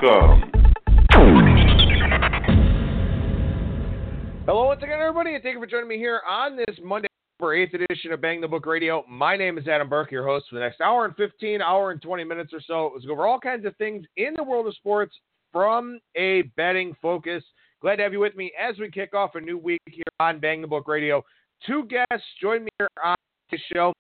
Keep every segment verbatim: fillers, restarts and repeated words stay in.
Welcome. Hello once again, everybody, and thank you for joining me here on this Monday, October eighth edition of Bang the Book Radio. My name is Adam Burke, your host for the next hour and fifteen, hour and twenty minutes or so. Let's go over all kinds of things in the world of sports from a betting focus. Glad to have you with me as we kick off a new week here on Bang the Book Radio. Two guests join me here on the show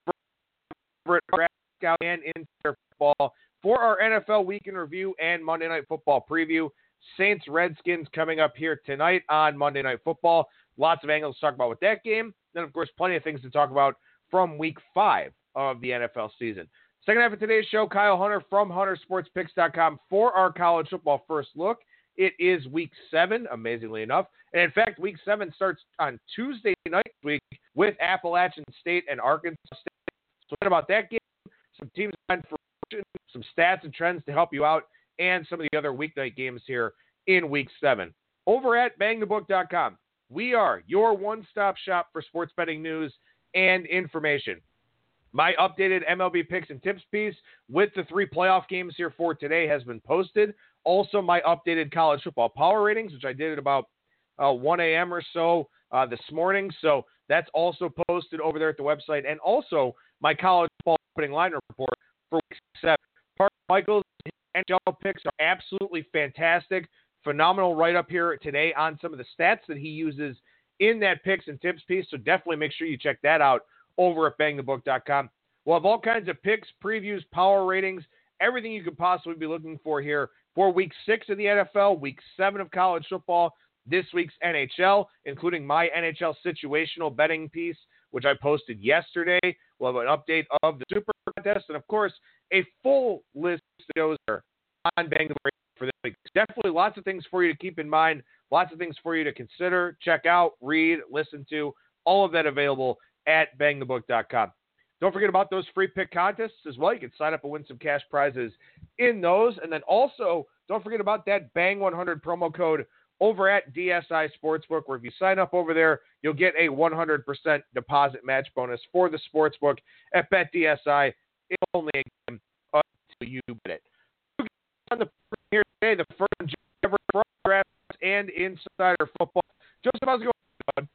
and Insider Football for our N F L Week in Review and Monday Night Football preview. Saints Redskins coming up here tonight on Monday Night Football. Lots of angles to talk about with that game. Then, of course, plenty of things to talk about from Week five of the N F L season. Second half of today's show, Kyle Hunter from Hunter Sports Picks dot com for our college football first look. It is Week seven, amazingly enough. And, in fact, Week seven starts on Tuesday night week with Appalachian State and Arkansas State. So what about that game? Some teams on for some stats and trends to help you out, and some of the other weeknight games here in Week seven. Over at bang the book dot com, we are your one-stop shop for sports betting news and information. My updated M L B picks and tips piece with the three playoff games here for today has been posted. Also, my updated college football power ratings, which I did at about uh, one a.m. or so uh, this morning. So that's also posted over there at the website. And also my college football opening line report for Week seven. Parker Michaels' N H L picks are absolutely fantastic. Phenomenal write-up here today on some of the stats that he uses in that picks and tips piece. So definitely make sure you check that out over at bang the book dot com. We'll have all kinds of picks, previews, power ratings, everything you could possibly be looking for here for Week six of the N F L, Week seven of college football, this week's N H L, including my N H L situational betting piece, which I posted yesterday. We'll have an update of the Super Contest, and, of course, a full list of shows on Bang the Book for this week. Definitely lots of things for you to keep in mind, lots of things for you to consider, check out, read, listen to, all of that available at bang the book dot com. Don't forget about those free pick contests as well. You can sign up and win some cash prizes in those. And then also, don't forget about that Bang one hundred promo code over at D S I Sportsbook, where if you sign up over there, you'll get a one hundred percent deposit match bonus for the Sportsbook at BetDSI. It's only a game until you bet it. On the here today, the first ever draft and Insider Football. Joseph, how's it going?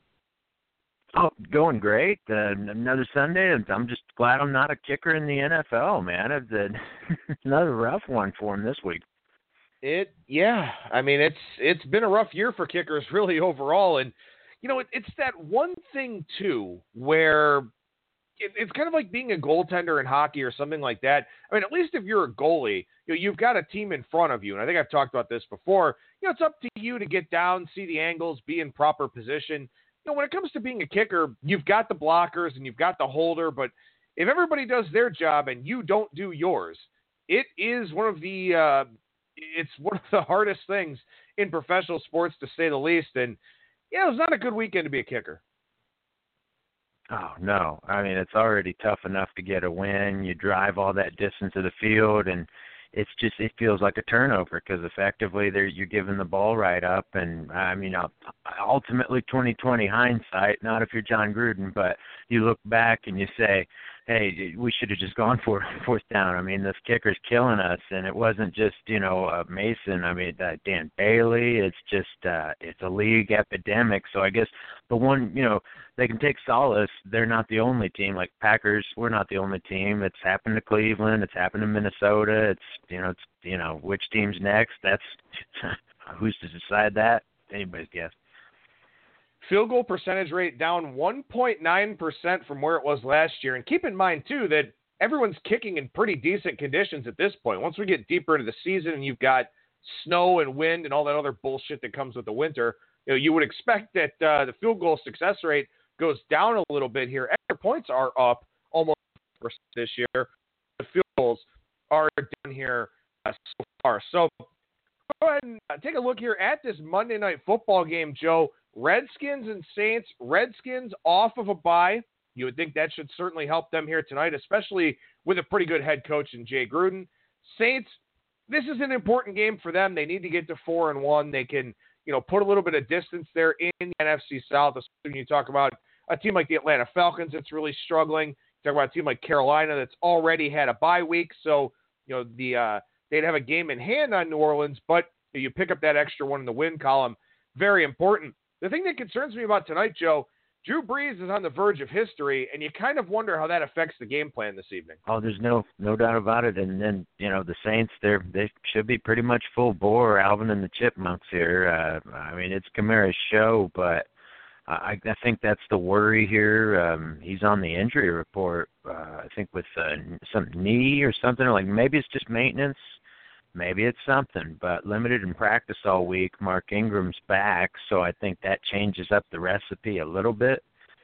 Oh, going great. Uh, another Sunday, and I'm just glad I'm not a kicker in the N F L, man. It's uh, another rough one for him this week. It, yeah. I mean, it's it's been a rough year for kickers, really, overall. And, you know, it, it's that one thing, too, where it, it's kind of like being a goaltender in hockey or something like that. I mean, at least if you're a goalie, you know, you've got a team in front of you. And I think I've talked about this before. You know, it's up to you to get down, see the angles, be in proper position. You know, when it comes to being a kicker, you've got the blockers and you've got the holder, but if everybody does their job and you don't do yours, it is one of the uh, it's one of the hardest things in professional sports, to say the least. And yeah, it was not a good weekend to be a kicker. Oh, no. I mean, it's already tough enough to get a win. You drive all that distance to the field, and it's just, it feels like a turnover because effectively there you're giving the ball right up. And, I mean, ultimately twenty twenty hindsight, not if you're John Gruden, but you look back and you say, hey, we should have just gone for fourth down. I mean, this kicker's killing us, and it wasn't just, you know, uh, Mason. I mean, uh, Dan Bailey. It's just, uh, it's a league epidemic. So I guess the one, you know, they can take solace. They're not the only team. Like Packers, we're not the only team. It's happened to Cleveland. It's happened to Minnesota. It's, you know, it's, you know, which team's next? That's who's to decide that? Anybody's guess. Field goal percentage rate down one point nine percent from where it was last year. And keep in mind, too, that everyone's kicking in pretty decent conditions at this point. Once we get deeper into the season and you've got snow and wind and all that other bullshit that comes with the winter, you know, you would expect that uh, the field goal success rate goes down a little bit here. Extra points are up almost this year. The field goals are down here uh, so far. So go ahead and uh, take a look here at this Monday Night Football game, Joe. Redskins and Saints. Redskins off of a bye. You would think that should certainly help them here tonight, especially with a pretty good head coach in Jay Gruden. Saints, this is an important game for them. They need to get to four and one. They can, you know, put a little bit of distance there in the N F C South, especially when you talk about a team like the Atlanta Falcons that's really struggling. You talk about a team like Carolina that's already had a bye week. So, you know, the uh, they'd have a game in hand on New Orleans, but you pick up that extra one in the win column. Very important. The thing that concerns me about tonight, Joe, Drew Brees is on the verge of history, and you kind of wonder how that affects the game plan this evening. Oh, there's no no doubt about it. And then, you know, the Saints, they're, they should be pretty much full bore, Alvin and the Chipmunks here. Uh, I mean, it's Kamara's show, but I, I think that's the worry here. Um, he's on the injury report, uh, I think with uh, some knee or something. Like maybe it's just maintenance. Maybe it's something, but limited in practice all week. Mark Ingram's back, so I think that changes up the recipe a little bit.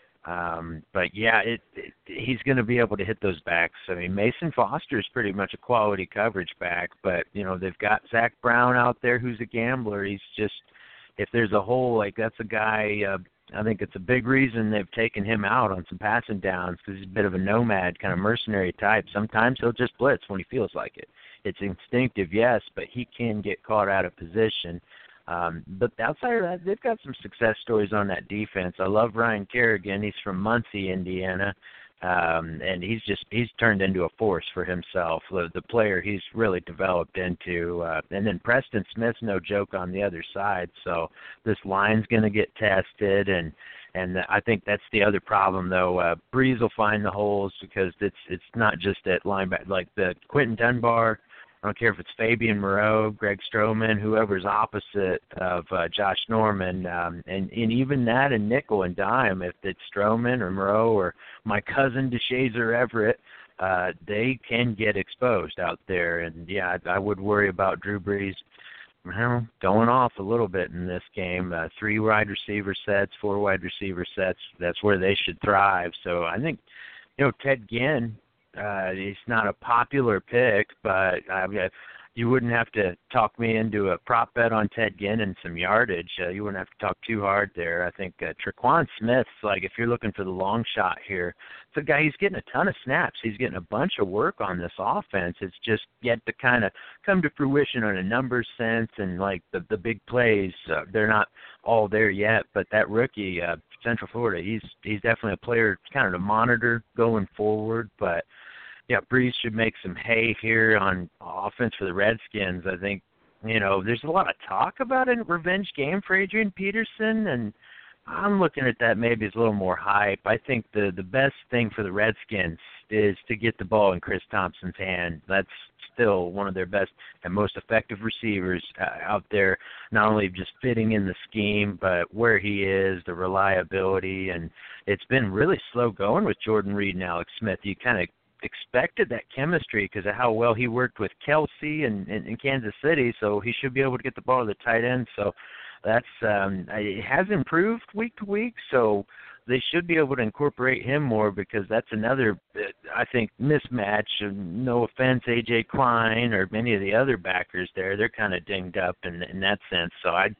Um, but, yeah, it, it, he's going to be able to hit those backs. I mean, Mason Foster is pretty much a quality coverage back, but, you know, they've got Zach Brown out there who's a gambler. He's just, if there's a hole, like that's a guy, uh, I think it's a big reason they've taken him out on some passing downs because he's a bit of a nomad, kind of mercenary type. Sometimes he'll just blitz when he feels like it. It's instinctive, yes, but he can get caught out of position. Um, but outside of that, they've got some success stories on that defense. I love Ryan Kerrigan. He's from Muncie, Indiana, um, and he's just he's turned into a force for himself, the, the player he's really developed into. Uh, and then Preston Smith's no joke on the other side. So this line's going to get tested, and And I think that's the other problem, though. Uh, Brees will find the holes because it's it's not just at linebacker. Like the Quentin Dunbar, I don't care if it's Fabian Moreau, Greg Stroman, whoever's opposite of uh, Josh Norman, um, and, and even that in nickel and dime, if it's Stroman or Moreau or my cousin DeShazer Everett, uh, they can get exposed out there. And, yeah, I, I would worry about Drew Brees well, going off a little bit in this game. Uh, three wide receiver sets, four wide receiver sets, that's where they should thrive. So I think, you know, Ted Ginn, uh, he's not a popular pick, but I mean, you wouldn't have to talk me into a prop bet on Ted Ginn and some yardage. Uh, you wouldn't have to talk too hard there. I think uh, Tre'Quan Smith's, like, if you're looking for the long shot here, it's a guy, he's getting a ton of snaps. He's getting a bunch of work on this offense. It's just yet to kind of come to fruition on a numbers sense, and, like, the, the big plays, uh, they're not all there yet. But that rookie, uh, Central Florida, he's he's definitely a player kind of to monitor going forward. But, yeah, Brees should make some hay here on offense for the Redskins. I think, you know, there's a lot of talk about a revenge game for Adrian Peterson, and I'm looking at that maybe as a little more hype. I think the, the best thing for the Redskins is to get the ball in Chris Thompson's hand. That's still one of their best and most effective receivers uh, out there, not only just fitting in the scheme, but where he is, the reliability. And it's been really slow going with Jordan Reed and Alex Smith. You kind of expected that chemistry because of how well he worked with Kelsey in, in, in Kansas City, so he should be able to get the ball to the tight end. So that's um, it has improved week to week, so they should be able to incorporate him more because that's another, I think, mismatch. No offense, A J Klein or many of the other backers there, they're kind of dinged up in, in that sense. So I'd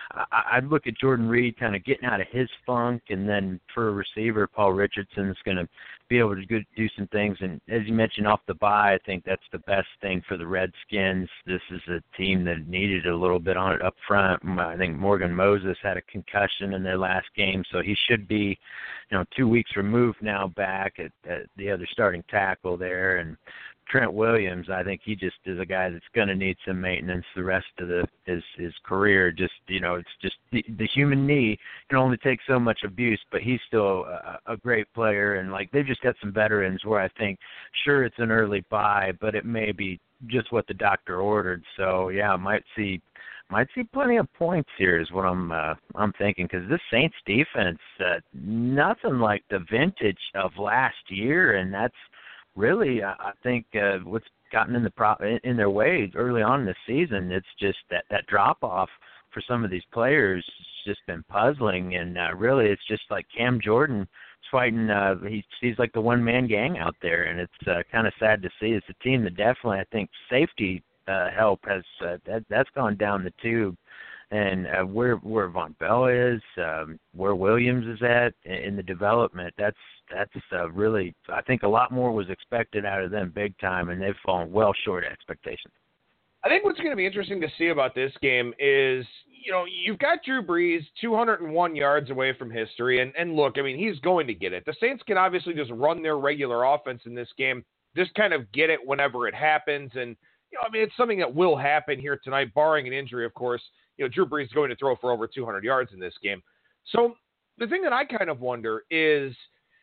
I'd look at Jordan Reed kind of getting out of his funk, and then for a receiver, Paul Richardson's going to be able to do some things. And as you mentioned off the bye, I think that's the best thing for the Redskins. This is a team that needed a little bit on it up front. I think Morgan Moses had a concussion in their last game, so he should be, you know, two weeks removed now back at, at the other starting tackle there. And Trent Williams, I think he just is a guy that's going to need some maintenance the rest of the his his career. Just, you know, it's just the, the human knee can only take so much abuse, but he's still a, a great player. And, like, they've just got some veterans where I think, sure, it's an early buy, but it may be just what the doctor ordered. So, yeah, might see might see plenty of points here is what I'm uh, I'm thinking, because this Saints defense, uh, nothing like the vintage of last year, and that's really, I think, uh, what's gotten in the pro- in their way early on in the season. It's just that, that drop-off for some of these players has just been puzzling, and uh, really it's just like Cam Jordan is fighting, uh, he, he's like the one-man gang out there, and it's uh, kind of sad to see. It's a team that definitely, I think, safety uh, help has, uh, that, that's gone down the tube. And uh, where where Von Bell is, um, where Williams is at in the development, that's that's uh, really, I think a lot more was expected out of them big time, and they've fallen well short of expectations. I think what's going to be interesting to see about this game is, you know, you've got Drew Brees two hundred one yards away from history, and, and look, I mean, he's going to get it. The Saints can obviously just run their regular offense in this game, just kind of get it whenever it happens, and you know, I mean, it's something that will happen here tonight, barring an injury, of course. You know, Drew Brees is going to throw for over two hundred yards in this game. So the thing that I kind of wonder is,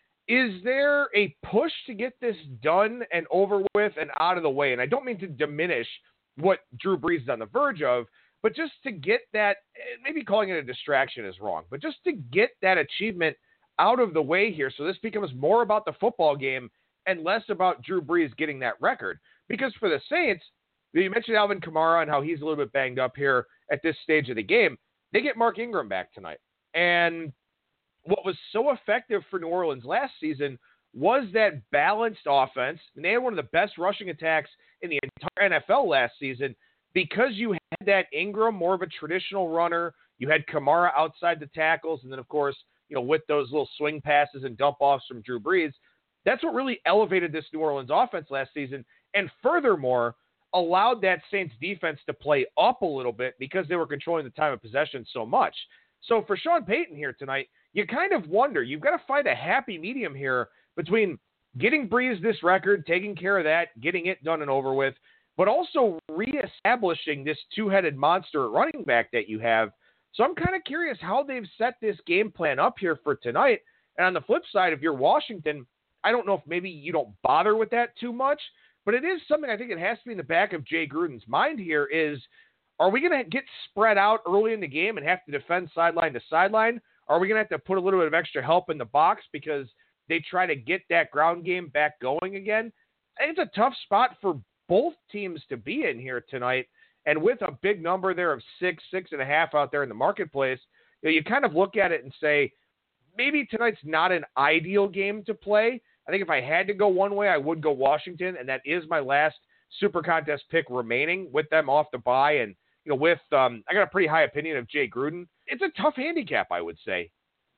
is there a push to get this done and over with and out of the way? And I don't mean to diminish what Drew Brees is on the verge of, but just to get that, maybe calling it a distraction is wrong, but just to get that achievement out of the way here so this becomes more about the football game and less about Drew Brees getting that record. Because for the Saints, you mentioned Alvin Kamara and how he's a little bit banged up here at this stage of the game. They get Mark Ingram back tonight. And what was so effective for New Orleans last season was that balanced offense. And they had one of the best rushing attacks in the entire N F L last season because you had that Ingram, more of a traditional runner. You had Kamara outside the tackles. And then, of course, you know, with those little swing passes and dump offs from Drew Brees, that's what really elevated this New Orleans offense last season. And furthermore, allowed that Saints defense to play up a little bit because they were controlling the time of possession so much. So for Sean Payton here tonight, you kind of wonder, you've got to find a happy medium here between getting Brees this record, taking care of that, getting it done and over with, but also reestablishing this two-headed monster at running back that you have. So I'm kind of curious how they've set this game plan up here for tonight. And on the flip side, if you're Washington, I don't know if maybe you don't bother with that too much, but it is something I think it has to be in the back of Jay Gruden's mind here is, are we going to get spread out early in the game and have to defend sideline to sideline? Are we going to have to put a little bit of extra help in the box because they try to get that ground game back going again? I think it's a tough spot for both teams to be in here tonight. And with a big number there of six, six and a half out there in the marketplace, you know, you kind of look at it and say, maybe tonight's not an ideal game to play. I think if I had to go one way, I would go Washington, and that is my last Super Contest pick remaining with them off the bye. And, you know, with um, I got a pretty high opinion of Jay Gruden. It's a tough handicap, I would say.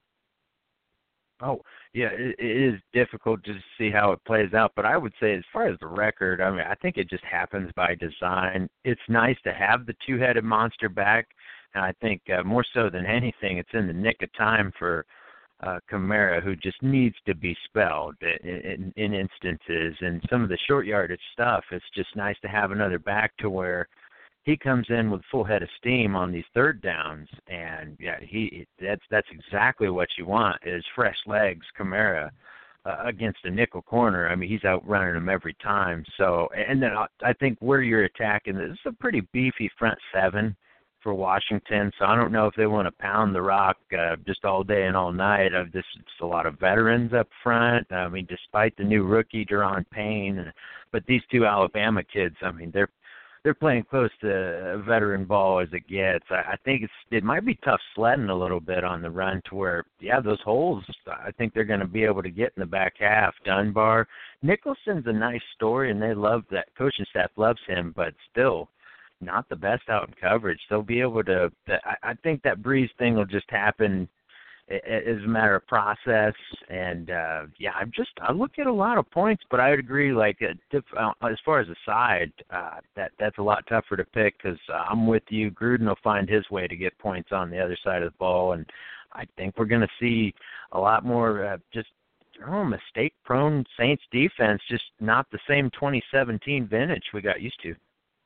Oh, yeah, it, it is difficult to see how it plays out. But I would say as far as the record, I mean, I think it just happens by design. It's nice to have the two-headed monster back. And I think uh, more so than anything, it's in the nick of time for uh, Kamara, who just needs to be spelled in, in, in instances. And some of the short yardage stuff, it's just nice to have another back to where he comes in with full head of steam on these third downs, and yeah, he that's that's exactly what you want is fresh legs, Kamara, uh, against a nickel corner. I mean, he's outrunning them every time. So, and then I, I think where you're attacking, this is a pretty beefy front seven for Washington. So I don't know if they want to pound the rock uh, just all day and all night. Of this, it's a lot of veterans up front. I mean, despite the new rookie Daron Payne, but these two Alabama kids, I mean, they're They're playing close to veteran ball as it gets. I, I think it's it might be tough sledding a little bit on the run to where, yeah, those holes, I think they're going to be able to get in the back half. Dunbar, Nicholson's a nice story, and they love that. Coaching staff loves him, but still not the best out in coverage. They'll be able to I, I think that Brees thing will just happen as a matter of process, and uh, yeah, I'm just I look at a lot of points, but I would agree. Like uh, diff, uh, as far as a side, uh, that that's a lot tougher to pick because uh, I'm with you. Gruden will find his way to get points on the other side of the ball, and I think we're going to see a lot more uh, just oh, mistake-prone Saints defense, just not the same twenty seventeen vintage we got used to.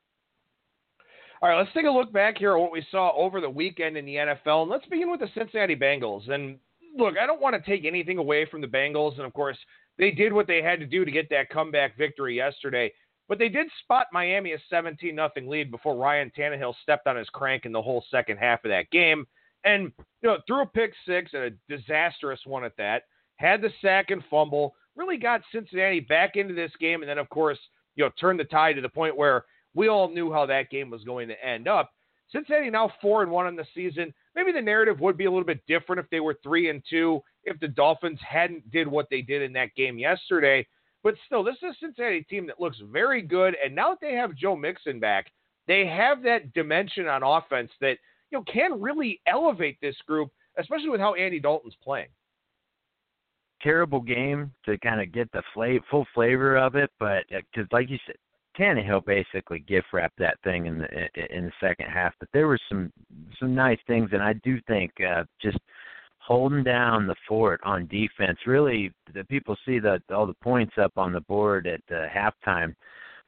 All right, let's take a look back here at what we saw over the weekend in the N F L, and let's begin with the Cincinnati Bengals. And look, I don't want to take anything away from the Bengals, and of course, they did what they had to do to get that comeback victory yesterday, but they did spot Miami a seventeen nothing lead before Ryan Tannehill stepped on his crank in the whole second half of that game, and you know, threw a pick six, and a disastrous one at that, had the sack and fumble, really got Cincinnati back into this game, and then, of course, you know, turned the tide to the point where we all knew how that game was going to end up. Cincinnati now four and one in the season. Maybe the narrative would be a little bit different if they were three and two, if the Dolphins hadn't did what they did in that game yesterday. But still, this is a Cincinnati team that looks very good. And now that they have Joe Mixon back, they have that dimension on offense that, you know, can really elevate this group, especially with how Andy Dalton's playing. Terrible game to kind of get the flavor, full flavor of it, but because, like you said, Tannehill basically gift wrapped that thing in the in the second half, but there were some some nice things, and I do think uh, just holding down the fort on defense. Really, the people see that all the points up on the board at uh, halftime,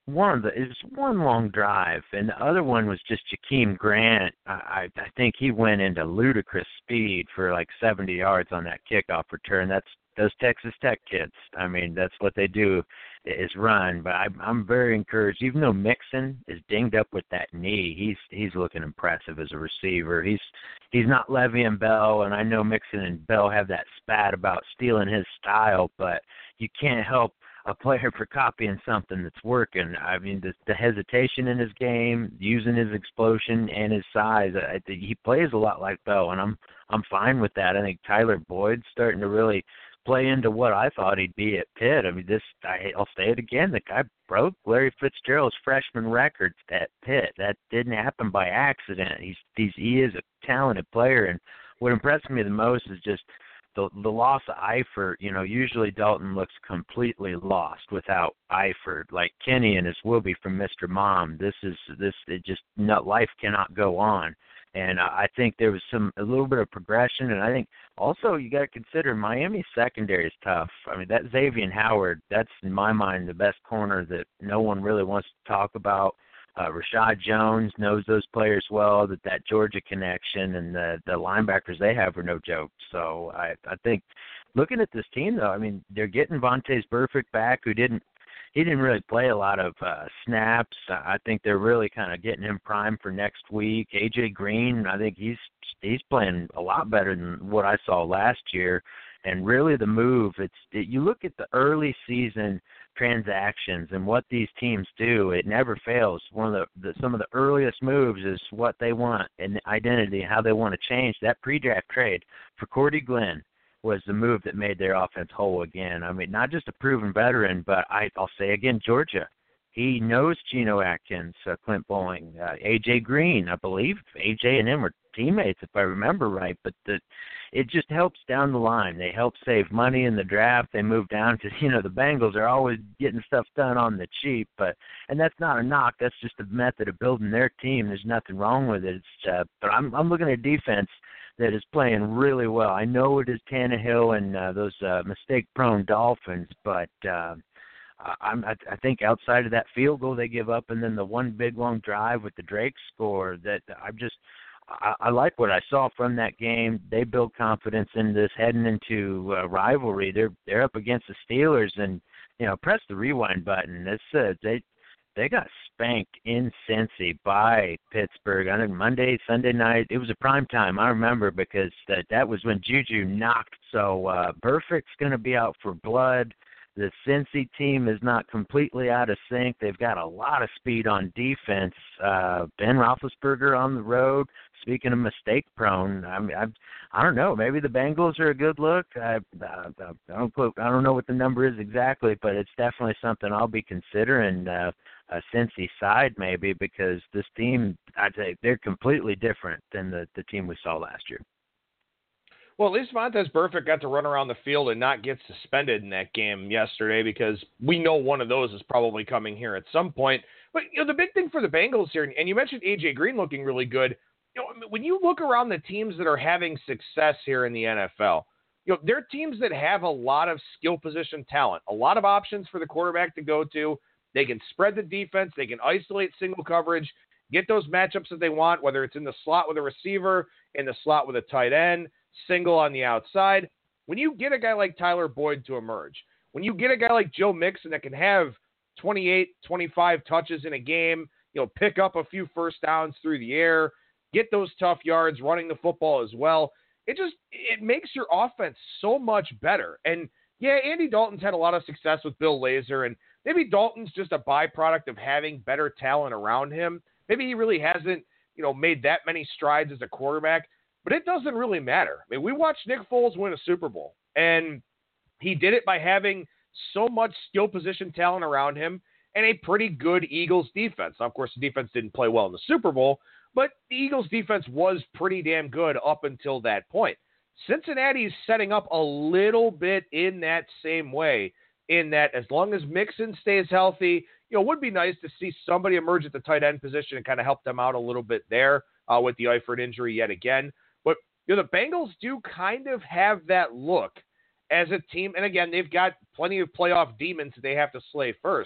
one of the it was one long drive, and the other one was just Jakeem Grant. I I think he went into ludicrous speed for like seventy yards on that kickoff return. That's those Texas Tech kids. I mean, that's what they do is run. But I, I'm very encouraged. Even though Mixon is dinged up with that knee, he's he's looking impressive as a receiver. He's he's not Le'Veon Bell, and I know Mixon and Bell have that spat about stealing his style, but you can't help a player for copying something that's working. I mean, the, the hesitation in his game, using his explosion and his size, I think he plays a lot like Bell, and I'm I'm fine with that. I think Tyler Boyd's starting to really play into what I thought he'd be at Pitt. I mean, this I, I'll say it again. The guy broke Larry Fitzgerald's freshman records at Pitt. That didn't happen by accident. He's, he's he is a talented player, and what impressed me the most is just the the loss of Eifert. You know, usually Dalton looks completely lost without Eifert. Like Kenny and his Wilby from Mister Mom. This is this it just not life cannot go on. And I think there was some a little bit of progression, and I think also you got to consider Miami's secondary is tough. I mean, that Xavier Howard, that's in my mind the best corner that no one really wants to talk about. Uh, Rashad Jones knows those players well. That that Georgia connection and the the linebackers they have are no joke. So I I think looking at this team though, I mean they're getting Vontaze Burfict back, who didn't. He didn't really play a lot of uh, snaps. I think they're really kind of getting him primed for next week. A J Green, I think he's he's playing a lot better than what I saw last year. And really the move, it's it, you look at the early season transactions and what these teams do, it never fails. One of the, the some of the earliest moves is what they want and identity, how they want to change. That pre-draft trade for Cordy Glenn was the move that made their offense whole again. I mean, not just a proven veteran, but I, I'll say again, Georgia. He knows Geno Atkins, uh, Clint Bowling, uh, A J Green. I believe A J and him were teammates, if I remember right. But the, it just helps down the line. They help save money in the draft. They move down to, you know, the Bengals are always getting stuff done on the cheap. But and that's not a knock. That's just a method of building their team. There's nothing wrong with it. It's, uh, but I'm, I'm looking at defense that is playing really well. I know it is Tannehill and uh, those uh, mistake-prone Dolphins, but uh, I'm, I, I think outside of that field goal they give up and then the one big long drive with the Drake score, that I'm just I, I like what I saw from that game. They build confidence in this heading into uh, rivalry. They're they're up against the Steelers, and you know, press the rewind button. This uh, they. They got spanked in Cincy by Pittsburgh on a Monday, Sunday night. It was a prime time, I remember, because that, that was when Juju knocked. So uh, Burfict's going to be out for blood. The Cincy team is not completely out of sync. They've got a lot of speed on defense. Uh, Ben Roethlisberger on the road. Speaking of mistake-prone, I mean, I, I don't know. Maybe the Bengals are a good look. I, I, I don't put, I don't know what the number is exactly, but it's definitely something I'll be considering. Uh, a Cincy side maybe, because this team, I'd say they're completely different than the, the team we saw last year. Well, at least Vontaze Burfict got to run around the field and not get suspended in that game yesterday, because we know one of those is probably coming here at some point. But, you know, the big thing for the Bengals here, and you mentioned A J Green looking really good. You know, when you look around the teams that are having success here in the N F L, you know, they're teams that have a lot of skill position talent, a lot of options for the quarterback to go to. They can spread the defense. They can isolate single coverage, get those matchups that they want, whether it's in the slot with a receiver, in the slot with a tight end, single on the outside. When you get a guy like Tyler Boyd to emerge, when you get a guy like Joe Mixon that can have twenty-eight, twenty-five touches in a game, you know, pick up a few first downs through the air, get those tough yards running the football as well, it just, it makes your offense so much better. And yeah, Andy Dalton's had a lot of success with Bill Lazor, and maybe Dalton's just a byproduct of having better talent around him. Maybe he really hasn't, you know, made that many strides as a quarterback, but it doesn't really matter. I mean, we watched Nick Foles win a Super Bowl, and he did it by having so much skill position talent around him and a pretty good Eagles defense. Now, of course, the defense didn't play well in the Super Bowl, but the Eagles defense was pretty damn good up until that point. Cincinnati's setting up a little bit in that same way, in that as long as Mixon stays healthy, you know, it would be nice to see somebody emerge at the tight end position and kind of help them out a little bit there uh, with the Eifert injury yet again. But, you know, the Bengals do kind of have that look as a team. And again, they've got plenty of playoff demons that they have to slay first.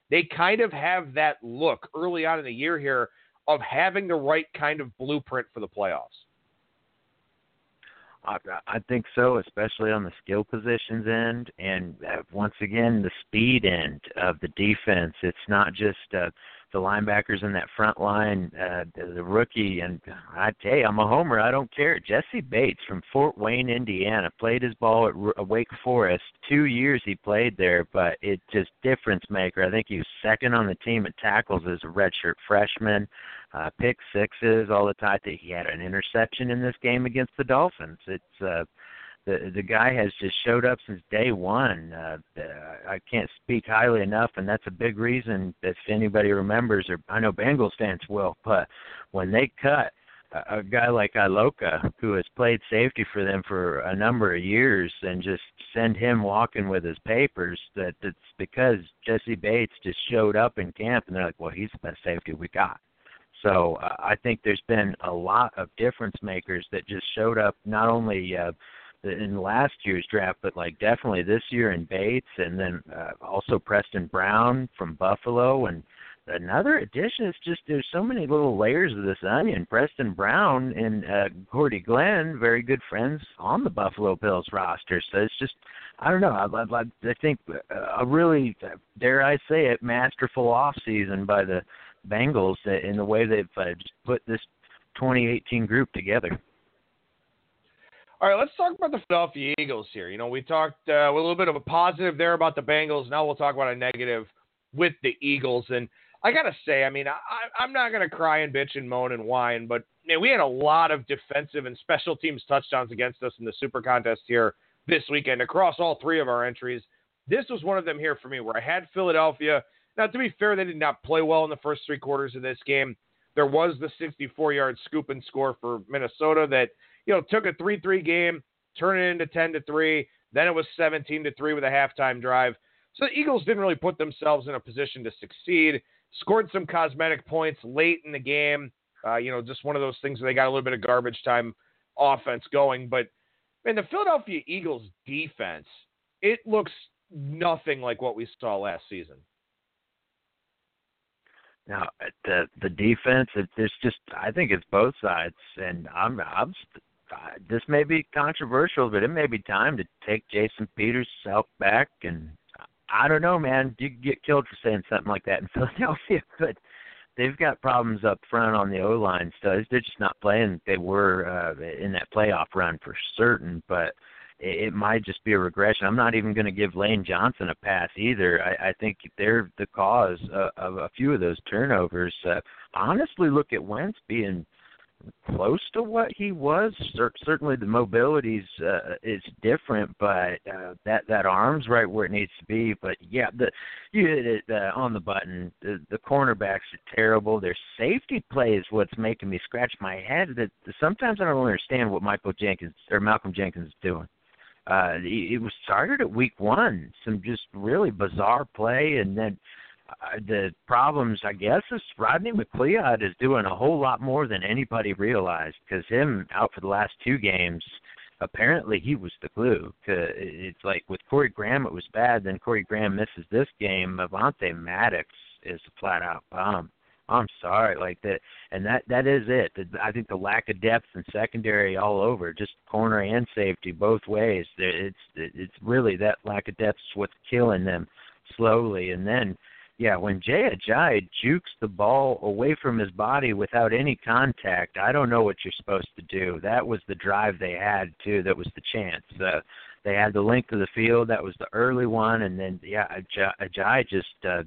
they kind of have that look early on in the year here of having the right kind of blueprint for the playoffs. I, I think so, especially on the skill positions end, and uh, once again, the speed end of the defense. It's not just uh, the linebackers in that front line, uh, the, the rookie, and I tell you, I'm a homer. I don't care. Jesse Bates from Fort Wayne, Indiana, played his ball at, at Wake Forest. Two years he played there, but it just difference maker. I think he was second on the team at tackles as a redshirt freshman. Uh, pick sixes all the time. He had an interception in this game against the Dolphins. It's uh, the the guy has just showed up since day one. Uh, I can't speak highly enough, and that's a big reason. If anybody remembers, or I know Bengals fans will, but when they cut a, a guy like Iloka, who has played safety for them for a number of years, and just send him walking with his papers, that it's because Jesse Bates just showed up in camp, and they're like, well, he's the best safety we got. So uh, I think there's been a lot of difference makers that just showed up not only uh, in last year's draft, but like definitely this year in Bates, and then uh, also Preston Brown from Buffalo. And another addition is just there's so many little layers of this onion. Preston Brown and uh, Cordy Glenn, very good friends on the Buffalo Bills roster. So it's just, I don't know, I, I, I think a really, dare I say it, masterful offseason by the Bengals in the way they've uh, just put this twenty eighteen group together. All right, let's talk about the Philadelphia Eagles here. You know, we talked uh, a little bit of a positive there about the Bengals. Now we'll talk about a negative with the Eagles. And I got to say, I mean, I, I'm not going to cry and bitch and moan and whine, but man, we had a lot of defensive and special teams touchdowns against us in the Super Contest here this weekend across all three of our entries. This was one of them here for me where I had Philadelphia. Now, to be fair, they did not play well in the first three quarters of this game. There was the sixty-four-yard scoop and score for Minnesota that, you know, took a three three game, turned it into ten to three. Then it was seventeen to three with a halftime drive. So the Eagles didn't really put themselves in a position to succeed. Scored some cosmetic points late in the game. Uh, you know, just one of those things where they got a little bit of garbage time offense going. But, man, the Philadelphia Eagles defense, it looks nothing like what we saw last season. Now the the defense, it, it's just I think it's both sides, and I'm I'm this may be controversial, but it may be time to take Jason Peters' self back, and I don't know, man. You could get killed for saying something like that in Philadelphia, but they've got problems up front on the O-line. So they're just not playing. They were uh, in that playoff run for certain, but it might just be a regression. I'm not even going to give Lane Johnson a pass either. I, I think they're the cause of, of a few of those turnovers. Uh, honestly, look at Wentz being close to what he was. Certainly the mobility's uh, is different, but uh, that that arm's right where it needs to be. But yeah, the you hit it uh, on the button. The, the cornerbacks are terrible. Their safety play is what's making me scratch my head. That sometimes I don't understand what Michael Jenkins or Malcolm Jenkins is doing. Uh, it was started at week one, some just really bizarre play, and then uh, the problems, I guess, is Rodney McLeod is doing a whole lot more than anybody realized, because him out for the last two games, apparently he was the glue. It's like with Corey Graham it was bad, then Corey Graham misses this game. Avonte Maddox is a flat-out bomb. I'm sorry, like that, and that that is it. I think the lack of depth in secondary all over, just corner and safety both ways. It's it's really that lack of depth is what's killing them slowly. And then, yeah, when Jay Ajayi jukes the ball away from his body without any contact, I don't know what you're supposed to do. That was the drive they had too. That was the chance. Uh, they had the length of the field. That was the early one, and then yeah, Ajayi just uh,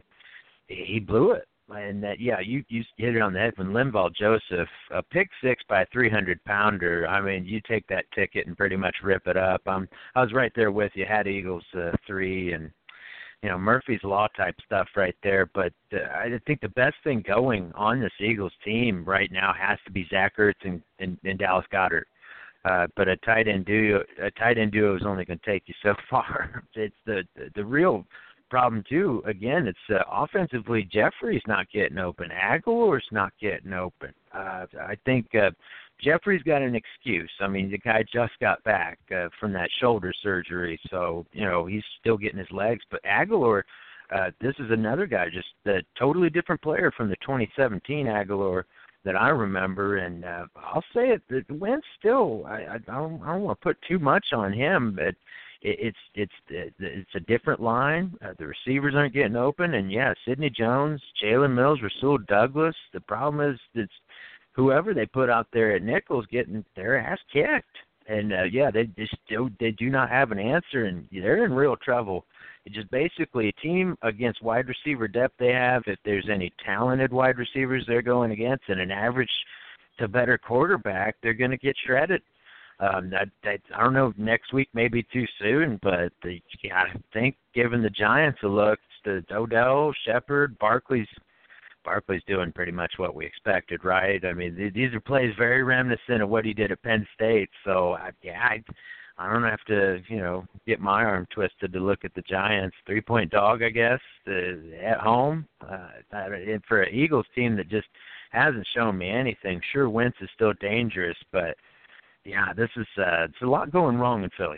he blew it. And that, yeah, you you hit it on the head when Linval Joseph, a pick six by a three hundred pounder. I mean, you take that ticket and pretty much rip it up. Um, I was right there with you. Had Eagles uh, three, and you know Murphy's Law type stuff right there. But uh, I think the best thing going on this Eagles team right now has to be Zach Ertz and, and, and Dallas Goedert. Uh, but a tight end duo, a tight end duo is only going to take you so far. It's the the, the real problem too. Again, it's uh, offensively, Jeffrey's not getting open. Aguilar's not getting open. Uh, I think uh, Jeffrey's got an excuse. I mean, the guy just got back uh, from that shoulder surgery, so you know he's still getting his legs. But Aguilar, Uh, this is another guy, just a totally different player from the twenty seventeen Aguilar that I remember. And uh, I'll say it, the Wentz still, I, I don't, I don't want to put too much on him, but it, it's it's it's a different line. Uh, the receivers aren't getting open, and yeah, Sidney Jones, Jalen Mills, Rasul Douglas. The problem is it's whoever they put out there at nickel's getting their ass kicked. And, uh, yeah, they just still, they do not have an answer, and they're in real trouble. It's just basically a team against wide receiver depth they have. If there's any talented wide receivers they're going against and an average to better quarterback, they're going to get shredded. Um, that, that, I don't know, next week may be too soon, but the, yeah, I think giving the Giants a look, it's the Odell, Shepard, Barkley's, Barkley's doing pretty much what we expected, right? I mean, th- these are plays very reminiscent of what he did at Penn State. So, I, yeah, I, I don't have to, you know, get my arm twisted to look at the Giants. Three-point dog, I guess, uh, at home. Uh, and for an Eagles team that just hasn't shown me anything. Sure, Wentz is still dangerous, but, yeah, this is uh, it's a lot going wrong in Philly.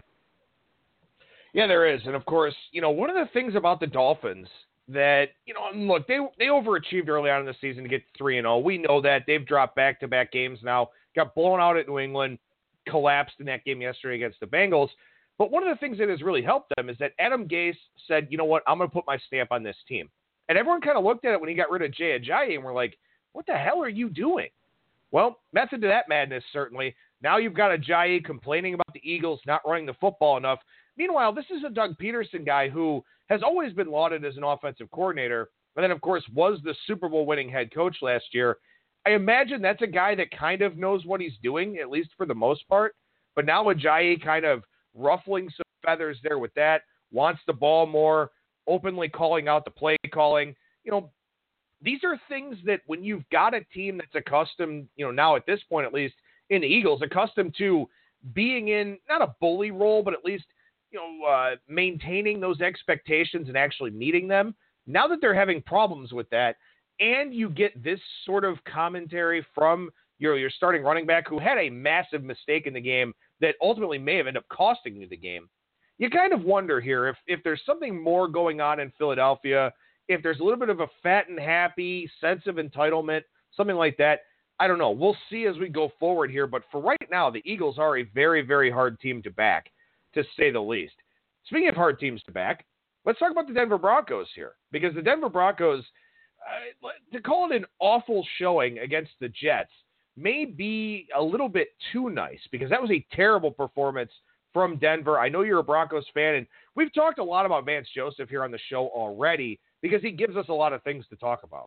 Yeah, there is. And, of course, you know, one of the things about the Dolphins – that, you know, look, they they overachieved early on in the season to get three and oh. We know that. They've dropped back-to-back games now, got blown out at New England, collapsed in that game yesterday against the Bengals. But one of the things that has really helped them is that Adam Gase said, you know what, I'm going to put my stamp on this team. And everyone kind of looked at it when he got rid of Jay Ajayi and were like, what the hell are you doing? Well, method to that madness, certainly. Now you've got Ajayi complaining about the Eagles not running the football enough. Meanwhile, this is a Doug Peterson guy who has always been lauded as an offensive coordinator, and then, of course, was the Super Bowl winning head coach last year. I imagine that's a guy that kind of knows what he's doing, at least for the most part. But now Ajayi kind of ruffling some feathers there with that, wants the ball more, openly calling out the play calling. You know, these are things that when you've got a team that's accustomed, you know, now at this point at least, in the Eagles, accustomed to being in, not a bully role, but at least, you know, uh, maintaining those expectations and actually meeting them. Now that they're having problems with that, and you get this sort of commentary from your your starting running back who had a massive mistake in the game that ultimately may have ended up costing you the game, you kind of wonder here if, if there's something more going on in Philadelphia, if there's a little bit of a fat and happy sense of entitlement, something like that. I don't know. We'll see as we go forward here, but for right now, the Eagles are a very, very hard team to back, to say the least. Speaking of hard teams to back, let's talk about the Denver Broncos here, because the Denver Broncos, uh, to call it an awful showing against the Jets may be a little bit too nice, because that was a terrible performance from Denver. I know you're a Broncos fan, and we've talked a lot about Vance Joseph here on the show already because he gives us a lot of things to talk about.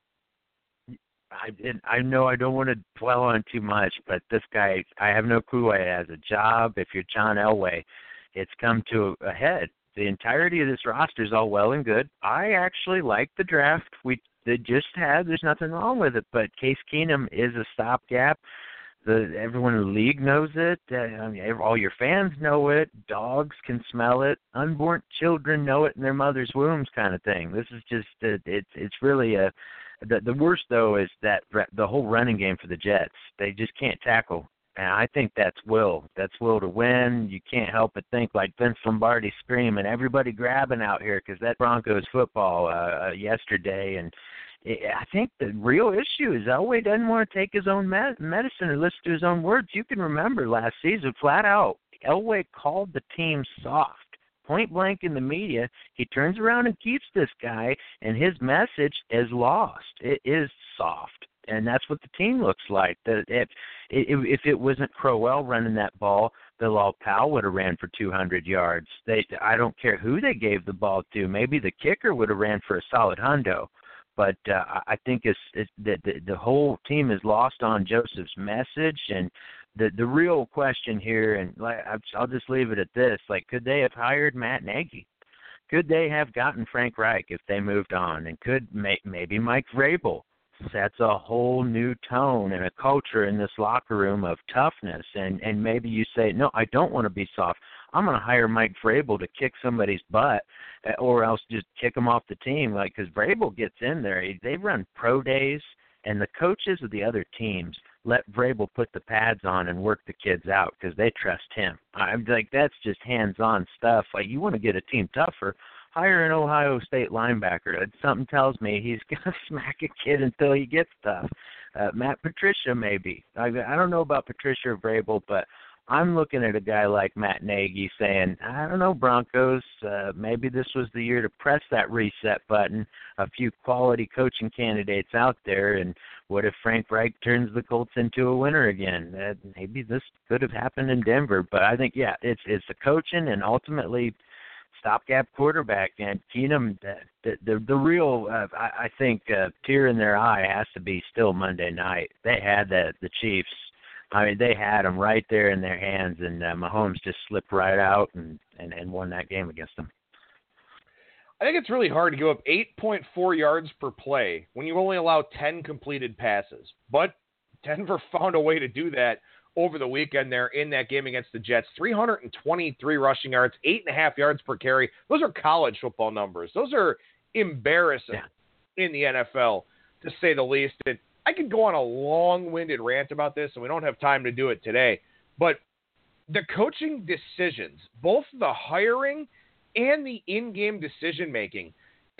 I did, I know I don't want to dwell on too much, but this guy, I have no clue why he has a job. If you're John Elway, it's come to a head. The entirety of this roster is all well and good. I actually like the draft we did just had. There's nothing wrong with it, but Case Keenum is a stopgap. The everyone in the league knows it. Uh, I mean, all your fans know it. Dogs can smell it. Unborn children know it in their mother's wombs, kind of thing. This is just uh, it's it's really a The the worst, though, is that the whole running game for the Jets, they just can't tackle. And I think that's will. That's will to win. You can't help but think like Vince Lombardi screaming, everybody grabbing out here, because that Broncos football uh, uh, yesterday. And it, I think the real issue is Elway doesn't want to take his own med- medicine or listen to his own words. You can remember last season, flat out, Elway called the team soft. Point blank in the media, he turns around and keeps this guy, and his message is lost. It is soft, and that's what the team looks like. That if if it wasn't Crowell running that ball, Bilal Powell would have ran for two hundred yards. They, I don't care who they gave the ball to. Maybe the kicker would have ran for a solid hundo. But uh, I think it's, it's the, the the whole team is lost on Joseph's message, and the the real question here, and like, I'll just leave it at this: like, could they have hired Matt Nagy? Could they have gotten Frank Reich if they moved on? And could may, maybe Mike Vrabel sets a whole new tone and a culture in this locker room of toughness? And and maybe you say, no, I don't want to be soft. I'm going to hire Mike Vrabel to kick somebody's butt, or else just kick them off the team. Like, because Vrabel gets in there, they run pro days, and the coaches of the other teams let Vrabel put the pads on and work the kids out because they trust him. I'm like, that's just hands-on stuff. Like, you want to get a team tougher, hire an Ohio State linebacker. Something tells me he's going to smack a kid until he gets stuff. Uh, Matt Patricia, maybe. I, I don't know about Patricia or Vrabel, but I'm looking at a guy like Matt Nagy saying, I don't know, Broncos, uh, maybe this was the year to press that reset button. A few quality coaching candidates out there, and what if Frank Reich turns the Colts into a winner again? Uh, maybe this could have happened in Denver, but I think, yeah, it's it's the coaching and ultimately stopgap quarterback. And Keenum, the the, the, the real, uh, I, I think, uh, tear in their eye has to be still Monday night. They had the, the Chiefs. I mean, they had them right there in their hands, and uh, Mahomes just slipped right out and, and, and won that game against them. I think it's really hard to give up eight point four yards per play when you only allow ten completed passes. But Denver found a way to do that over the weekend there in that game against the Jets. three hundred twenty-three rushing yards, eight and a half yards per carry. Those are college football numbers. Those are embarrassing yeah. in the N F L, to say the least. And I could go on a long-winded rant about this, and we don't have time to do it today. But the coaching decisions, both the hiring and the in-game decision-making,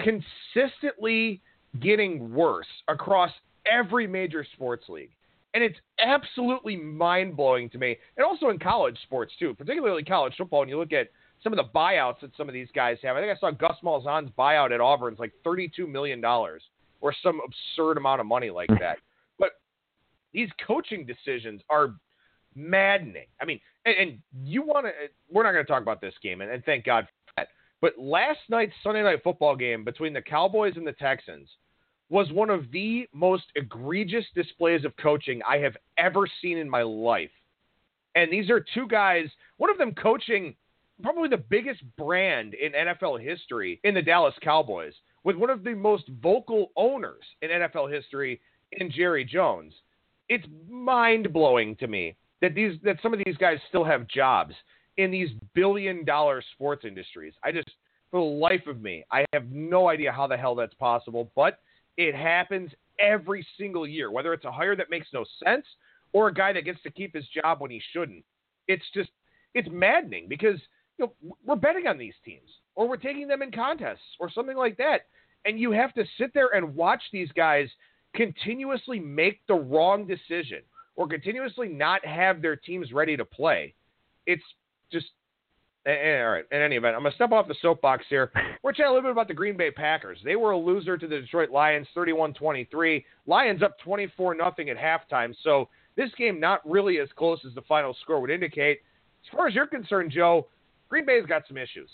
consistently getting worse across every major sports league. And it's absolutely mind-blowing to me. And also in college sports, too, particularly college football. And you look at some of the buyouts that some of these guys have. I think I saw Gus Malzahn's buyout at Auburn is like thirty-two million dollars or some absurd amount of money like that. But these coaching decisions are maddening. I mean, and, and you want to – we're not going to talk about this game, and, and thank God for that. But last night's Sunday Night Football game between the Cowboys and the Texans was one of the most egregious displays of coaching I have ever seen in my life. And these are two guys, one of them coaching probably the biggest brand in N F L history in the Dallas Cowboys, with one of the most vocal owners in N F L history in Jerry Jones. It's mind-blowing to me that these that some of these guys still have jobs in these billion-dollar sports industries. I just, for the life of me, I have no idea how the hell that's possible, but it happens every single year, whether it's a hire that makes no sense or a guy that gets to keep his job when he shouldn't. It's just, it's maddening because, you know, we're betting on these teams or we're taking them in contests or something like that. And you have to sit there and watch these guys continuously make the wrong decision or continuously not have their teams ready to play. It's just, all right, in any event, I'm going to step off the soapbox here. We're chatting a little bit about the Green Bay Packers. They were a loser to the Detroit Lions, thirty-one twenty-three. Lions up twenty-four nothing at halftime. So this game not really as close as the final score would indicate. As far as you're concerned, Joe, Green Bay's got some issues.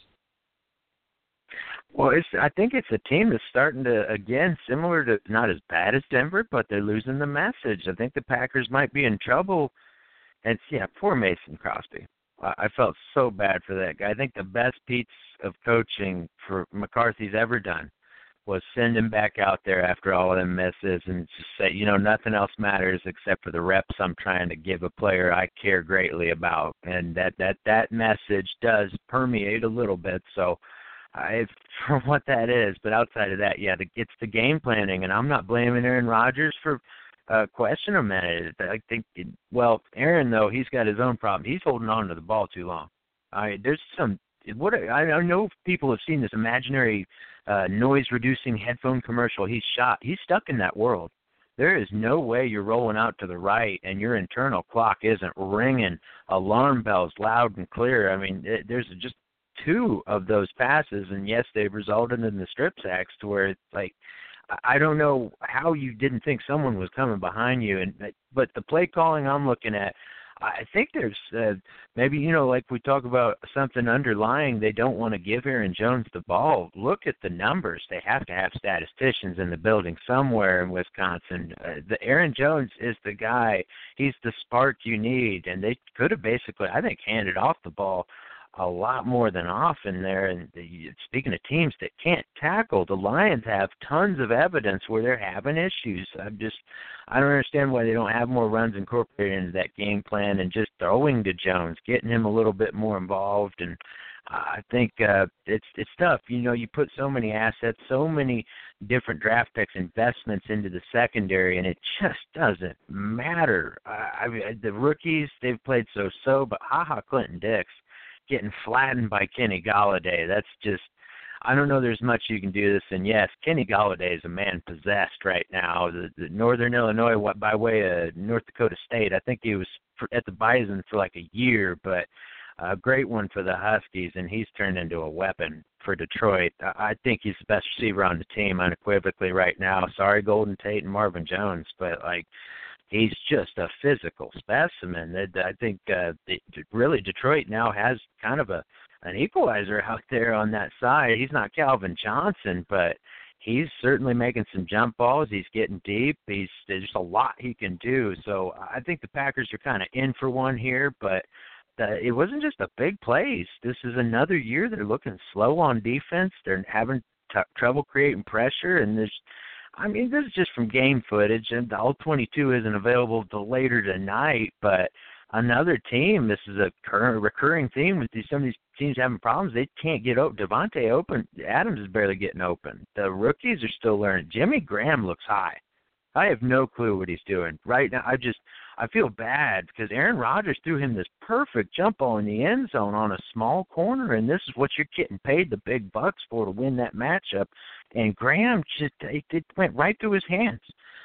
Well, it's. I think it's a team that's starting to, again, similar to, not as bad as Denver, but they're losing the message. I think the Packers might be in trouble. And, yeah, poor Mason Crosby. I felt so bad for that guy. I think the best piece of coaching for McCarthy's ever done was send him back out there after all of them misses and just say, you know, nothing else matters except for the reps I'm trying to give a player I care greatly about. And that, that, that message does permeate a little bit. So I, for what that is, but outside of that, yeah, the, it's the game planning. And I'm not blaming Aaron Rodgers for Uh, question him at it. I think, it, well, Aaron, though, he's got his own problem. He's holding on to the ball too long. I There's some, what I, I know people have seen this imaginary uh, noise-reducing headphone commercial. He's shot. He's stuck in that world. There is no way you're rolling out to the right and your internal clock isn't ringing alarm bells loud and clear. I mean, it, there's just two of those passes, and yes, they've resulted in the strip sacks to where it's like, I don't know how you didn't think someone was coming behind you, and but the play calling I'm looking at, I think there's uh, maybe, you know, like we talk about something underlying. They don't want to give Aaron Jones the ball. Look at the numbers. They have to have statisticians in the building somewhere in Wisconsin. Uh, the Aaron Jones is the guy. He's the spark you need, and they could have basically, I think, handed off the ball a lot more than often there. And the, speaking of teams that can't tackle, the Lions have tons of evidence where they're having issues. I'm just, I don't understand why they don't have more runs incorporated into that game plan and just throwing to Jones, getting him a little bit more involved. And I think uh, it's it's tough. You know, you put so many assets, so many different draft picks, investments into the secondary, and it just doesn't matter. I mean, the rookies, they've played so-so, but ha-ha, Clinton Dix getting flattened by Kenny Galladay. That's just, I don't know there's much you can do this. And, yes, Kenny Golladay is a man possessed right now. The, the Northern Illinois, what, by way of North Dakota State, I think he was for, at the Bison for like a year, but a great one for the Huskies, and he's turned into a weapon for Detroit. I, I think he's the best receiver on the team unequivocally right now. Sorry, Golden Tate and Marvin Jones, but, like, he's just a physical specimen. I think uh, really Detroit now has kind of a an equalizer out there on that side. He's not Calvin Johnson, but he's certainly making some jump balls. He's getting deep. He's there's a lot he can do. So I think the Packers are kind of in for one here, but the, it wasn't just a big plays. This is another year they're looking slow on defense. They're having t- trouble creating pressure, and there's I mean, this is just from game footage, and the all twenty-two isn't available till later tonight, but another team, this is a current recurring theme with these, some of these teams having problems. They can't get open. Devontae open. Adams is barely getting open. The rookies are still learning. Jimmy Graham looks high. I have no clue what he's doing. Right now, I just I feel bad because Aaron Rodgers threw him this perfect jump ball in the end zone on a small corner, and this is what you're getting paid the big bucks for to win that matchup. And Graham just it, it went right through his hands.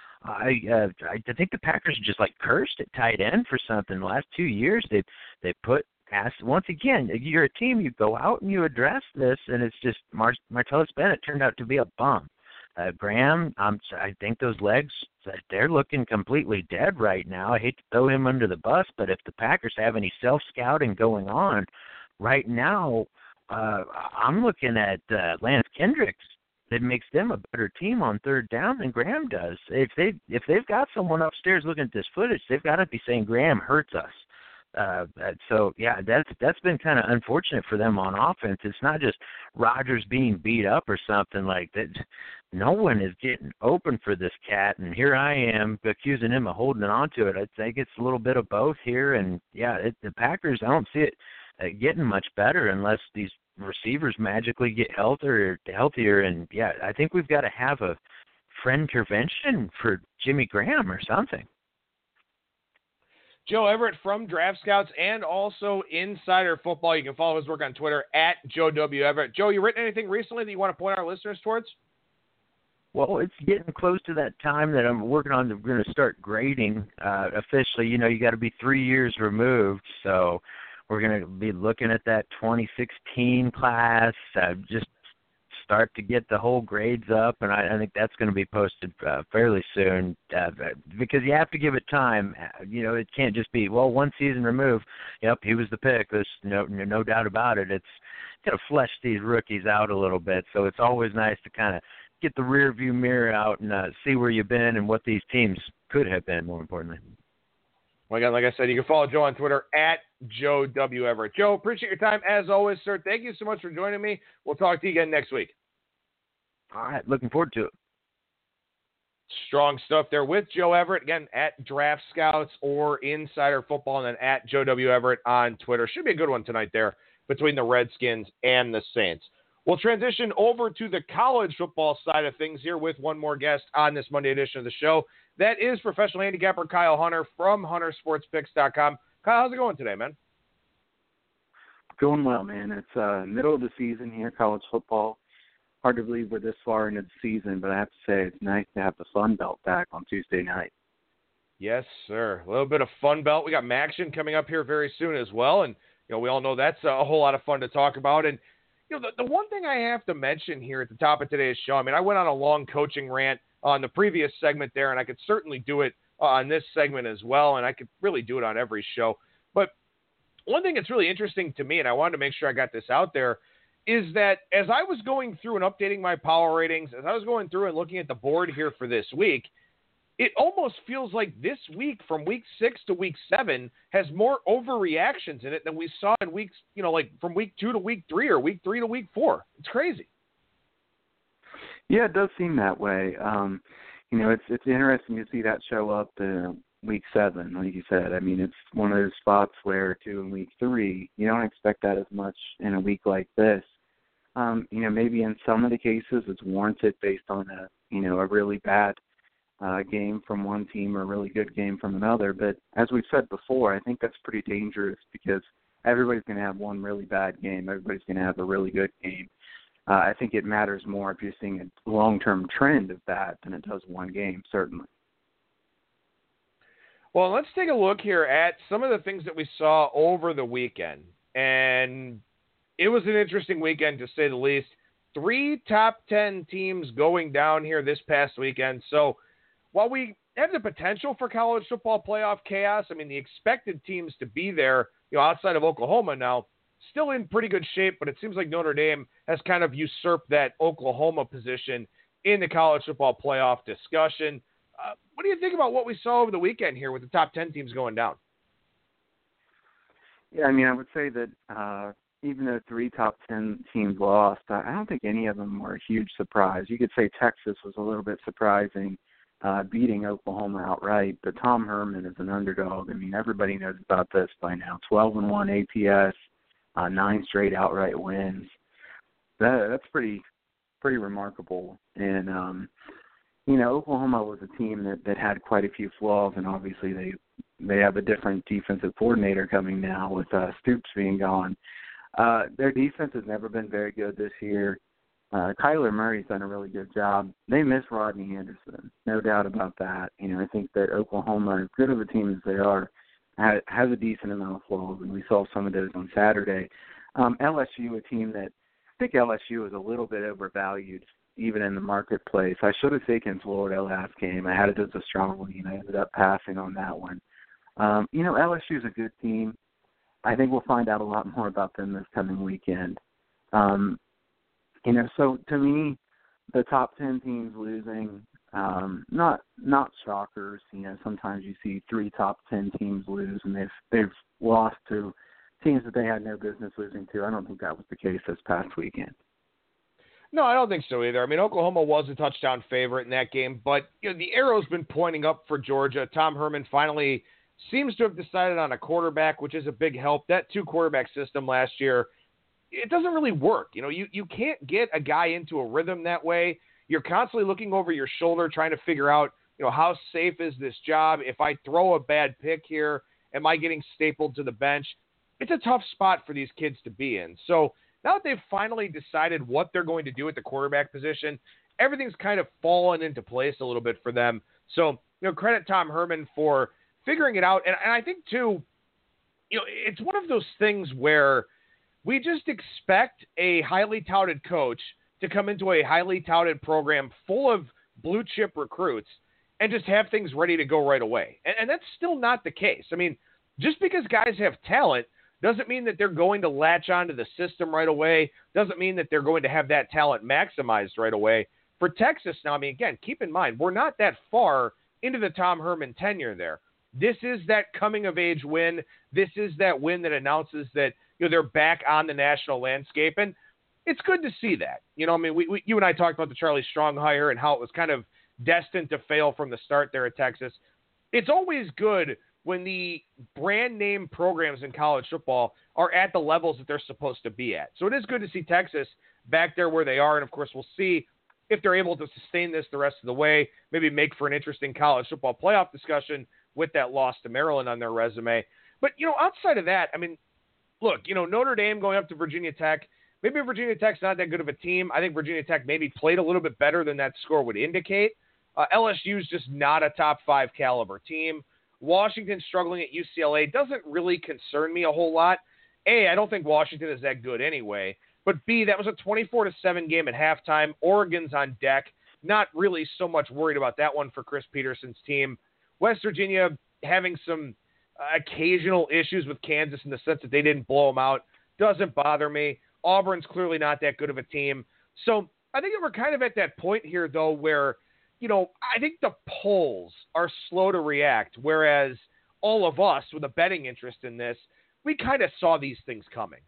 I uh, I think the Packers are just like cursed at tight end for something. The last two years they they put past once again. You're a team. You go out and you address this, and it's just Mar- Martellus Bennett turned out to be a bum. Uh, Graham, um, I think those legs, they're looking completely dead right now. I hate to throw him under the bus, but if the Packers have any self-scouting going on right now, uh, I'm looking at uh, Lance Kendricks. That makes them a better team on third down than Graham does. If they if they've got someone upstairs looking at this footage, they've got to be saying Graham hurts us. Uh, so yeah, that's that's been kind of unfortunate for them on offense. It's not just Rodgers being beat up or something like that. No one is getting open for this cat, and here I am accusing him of holding on to it. I think it's a little bit of both here, and yeah, it, the Packers, I don't see it uh, getting much better unless these receivers magically get healthier, healthier, and yeah, I think we've got to have a friend intervention for Jimmy Graham or something. Joe Everett from Draft Scouts and also Insider Football. You can follow his work on Twitter at Joe W. Everett. Joe, you written anything recently that you want to point our listeners towards? Well, it's getting close to that time that I'm working on. We're going to start grading uh, officially. You know, you got to be three years removed, so we're going to be looking at that twenty sixteen class, uh, just start to get the whole grades up, and I, I think that's going to be posted uh, fairly soon uh, because you have to give it time. You know, it can't just be, well, one season removed, yep, he was the pick. There's no, no doubt about it. It's got to flesh these rookies out a little bit, so it's always nice to kind of get the rear view mirror out and uh, see where you've been and what these teams could have been, more importantly. Well, again, like I said, you can follow Joe on Twitter at Joe W. Everett. Joe, appreciate your time as always, sir. Thank you so much for joining me. We'll talk to you again next week. All right, looking forward to it. Strong stuff there with Joe Everett, again, at Draft Scouts or Insider Football, and then at Joe W. Everett on Twitter. Should be a good one tonight there between the Redskins and the Saints. We'll transition over to the college football side of things here with one more guest on this Monday edition of the show. That is professional handicapper Kyle Hunter from Hunter Sports Picks dot com. Kyle, how's it going today, man? Going well, man. It's uh, middle of the season here, college football. Hard to believe we're this far into the season, but I have to say it's nice to have the Fun Belt back on Tuesday night. Yes, sir. A little bit of Fun Belt. We got Maction coming up here very soon as well, and you know we all know that's a whole lot of fun to talk about. And you know the, the one thing I have to mention here at the top of today's show, I mean, I went on a long coaching rant on the previous segment there, and I could certainly do it uh, on this segment as well, and I could really do it on every show. But one thing that's really interesting to me, and I wanted to make sure I got this out there, is that as I was going through and updating my power ratings, as I was going through and looking at the board here for this week, it almost feels like this week from week six to week seven has more overreactions in it than we saw in weeks, you know, like from week two to week three or week three to week four. It's crazy. Yeah, it does seem that way. Um, you know, it's it's interesting to see that show up in week seven, like you said. I mean, it's one of those spots where two in week three, you don't expect that as much in a week like this. Um, you know, maybe in some of the cases it's warranted based on a, you know, a really bad uh, game from one team or a really good game from another. But as we've said before, I think that's pretty dangerous because everybody's going to have one really bad game. Everybody's going to have a really good game. uh, I think it matters more if you're seeing a long-term trend of that than it does one game, certainly. Well, let's take a look here at some of the things that we saw over the weekend. And it was an interesting weekend, to say the least. Three top ten teams going down here this past weekend. So while we have the potential for college football playoff chaos, I mean, the expected teams to be there, you know, outside of Oklahoma now, still in pretty good shape, but it seems like Notre Dame has kind of usurped that Oklahoma position in the college football playoff discussion. Uh, what do you think about what we saw over the weekend here with the top ten teams going down? Yeah, I mean, I would say that uh, even though three top ten teams lost, I don't think any of them were a huge surprise. You could say Texas was a little bit surprising, uh, beating Oklahoma outright, but Tom Herman is an underdog. I mean, everybody knows about this by now. twelve and one A P S, uh, nine straight outright wins. That, that's pretty pretty remarkable. And, um, you know, Oklahoma was a team that, that had quite a few flaws, and obviously they they have a different defensive coordinator coming now with uh, Stoops being gone. Uh, their defense has never been very good this year. Uh, Kyler Murray's done a really good job. They miss Rodney Anderson, no doubt about that. You know, I think that Oklahoma, as good of a team as they are, has, has a decent amount of flaws, and we saw some of those on Saturday. Um, L S U, a team that I think L S U is a little bit overvalued, even in the marketplace. I should have taken Florida last game. I had it as a strong lead. I ended up passing on that one. Um, you know, L S U is a good team. I think we'll find out a lot more about them this coming weekend. Um, you know, so to me, the top ten teams losing, um, not not shockers. You know, sometimes you see three top ten teams lose, and they've they've lost to teams that they had no business losing to. I don't think that was the case this past weekend. No, I don't think so either. I mean, Oklahoma was a touchdown favorite in that game, but you know, the arrow's been pointing up for Georgia. Tom Herman finally seems to have decided on a quarterback, which is a big help. That two-quarterback system last year, it doesn't really work. You know, you, you can't get a guy into a rhythm that way. You're constantly looking over your shoulder trying to figure out, you know, how safe is this job? If I throw a bad pick here, am I getting stapled to the bench? It's a tough spot for these kids to be in. So now that they've finally decided what they're going to do at the quarterback position, everything's kind of fallen into place a little bit for them. So, you know, credit Tom Herman for figuring it out. And, and I think, too, you know, it's one of those things where we just expect a highly touted coach to come into a highly touted program full of blue chip recruits and just have things ready to go right away. And, and that's still not the case. I mean, just because guys have talent doesn't mean that they're going to latch onto the system right away. Doesn't mean that they're going to have that talent maximized right away. For Texas now, I mean, again, keep in mind, we're not that far into the Tom Herman tenure there. This is that coming-of-age win. This is that win that announces that, you know, they're back on the national landscape, and it's good to see that. You know, I mean, we, we, you and I talked about the Charlie Strong hire and how it was kind of destined to fail from the start there at Texas. It's always good when the brand name programs in college football are at the levels that they're supposed to be at. So it is good to see Texas back there where they are, and of course we'll see if they're able to sustain this the rest of the way, maybe make for an interesting college football playoff discussion with that loss to Maryland on their resume. But, you know, outside of that, I mean, look, you know, Notre Dame going up to Virginia Tech, maybe Virginia Tech's not that good of a team. I think Virginia Tech maybe played a little bit better than that score would indicate. Uh, L S U's just not a top five caliber team. Washington struggling at U C L A doesn't really concern me a whole lot. A, I don't think Washington is that good anyway. But B, that was a twenty-four to seven game at halftime. Oregon's on deck. Not really so much worried about that one for Chris Peterson's team. West Virginia having some uh, occasional issues with Kansas in the sense that they didn't blow them out. Doesn't bother me. Auburn's clearly not that good of a team. So I think that we're kind of at that point here, though, where, you know, I think the polls are slow to react, whereas all of us with a betting interest in this, we kind of saw these things coming.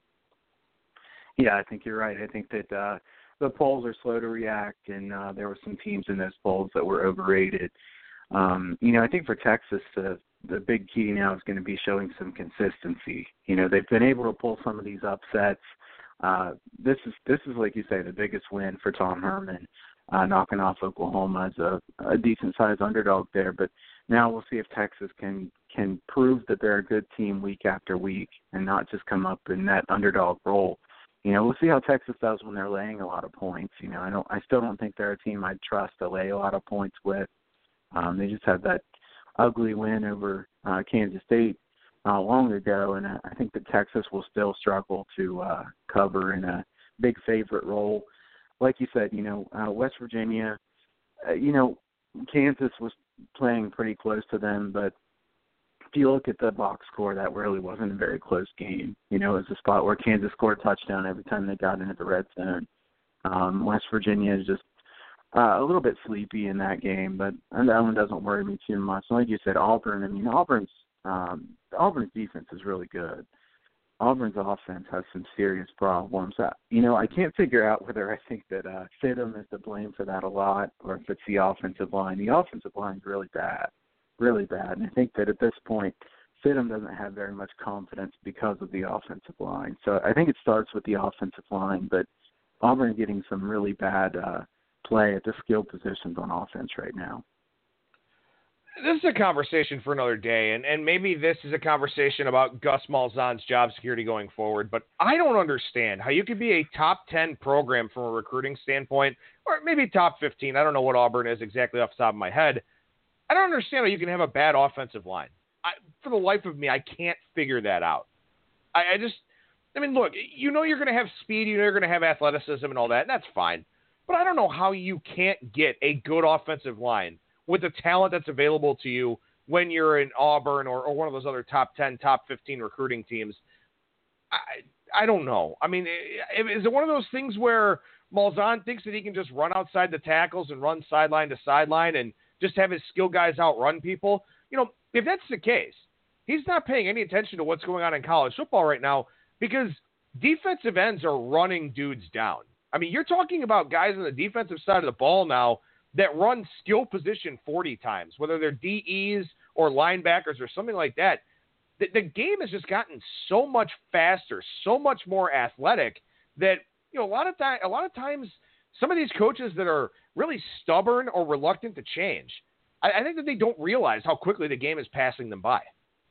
Yeah, I think you're right. I think that uh, the polls are slow to react, and uh, there were some teams in those polls that were overrated. Um, you know, I think for Texas, the the big key now is going to be showing some consistency. You know, they've been able to pull some of these upsets. Uh, this is this is like you say, the biggest win for Tom Herman, uh, knocking off Oklahoma as a, a decent-sized underdog there. But now we'll see if Texas can can prove that they're a good team week after week and not just come up in that underdog role. you know, we'll see how Texas does when they're laying a lot of points. You know, I don't, I still don't think they're a team I'd trust to lay a lot of points with. Um, they just had that ugly win over uh, Kansas State uh, long ago, and I think that Texas will still struggle to uh, cover in a big favorite role. Like you said, you know, uh, West Virginia, uh, you know, Kansas was playing pretty close to them, but if you look at the box score, that really wasn't a very close game. You know, it was a spot where Kansas scored a touchdown every time they got into the red zone. Um, West Virginia is just uh, a little bit sleepy in that game, but that one doesn't worry me too much. Like you said, Auburn, I mean, Auburn's um, Auburn's defense is really good. Auburn's offense has some serious problems. Uh, you know, I can't figure out whether I think that uh, Stidham is to blame for that a lot or if it's the offensive line. The offensive line is really bad, really bad. And I think that at this point, Stidham doesn't have very much confidence because of the offensive line. So I think it starts with the offensive line, but Auburn getting some really bad uh, play at the skill positions on offense right now. This is a conversation for another day, and, and maybe this is a conversation about Gus Malzahn's job security going forward, but I don't understand how you could be a top ten program from a recruiting standpoint, or maybe top fifteen. I don't know what Auburn is exactly off the top of my head. I don't understand how you can have a bad offensive line. I, for the life of me, I can't figure that out. I, I just, I mean, look, you know you're going to have speed, you know you're going to have athleticism and all that, and that's fine. But I don't know how you can't get a good offensive line with the talent that's available to you when you're in Auburn or, or one of those other top ten, top fifteen recruiting teams. I I don't know. I mean, is it one of those things where Malzahn thinks that he can just run outside the tackles and run sideline to sideline and just have his skill guys outrun people? You know, if that's the case, he's not paying any attention to what's going on in college football right now because defensive ends are running dudes down. I mean, you're talking about guys on the defensive side of the ball now that run skill position forty times, whether they're D Es or linebackers or something like that. The, the game has just gotten so much faster, so much more athletic that, you know, a lot of time, a lot of times some of these coaches that are really stubborn or reluctant to change, I, I think that they don't realize how quickly the game is passing them by.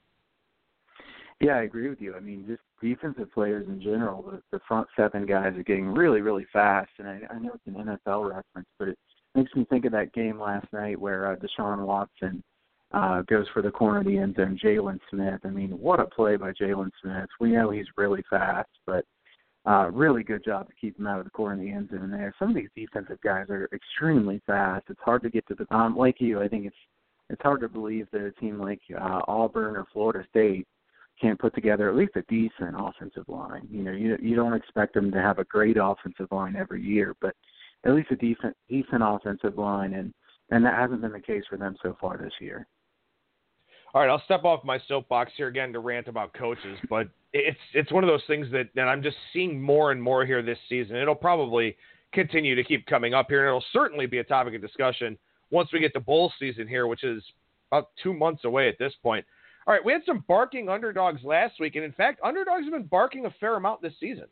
Yeah, I agree with you. I mean, just defensive players in general, the, the front seven guys are getting really, really fast. And I, I know it's an N F L reference, but it makes me think of that game last night where uh, Deshaun Watson uh, goes for the corner of the end zone, Jalen Smith. I mean, what a play by Jalen Smith. We know he's really fast, but uh, really good job to keep him out of the corner of the end zone there. Some of these defensive guys are extremely fast. It's hard to get to the um, – like you, I think it's it's hard to believe that a team like uh, Auburn or Florida State can't put together at least a decent offensive line. You know, you you don't expect them to have a great offensive line every year, but at least a decent decent offensive line, and, and that hasn't been the case for them so far this year. All right, I'll step off my soapbox here again to rant about coaches, but it's it's one of those things that, that I'm just seeing more and more here this season. It'll probably continue to keep coming up here, and it'll certainly be a topic of discussion once we get to bowl season here, which is about two months away at this point. All right, we had some barking underdogs last week, and in fact, underdogs have been barking a fair amount this season.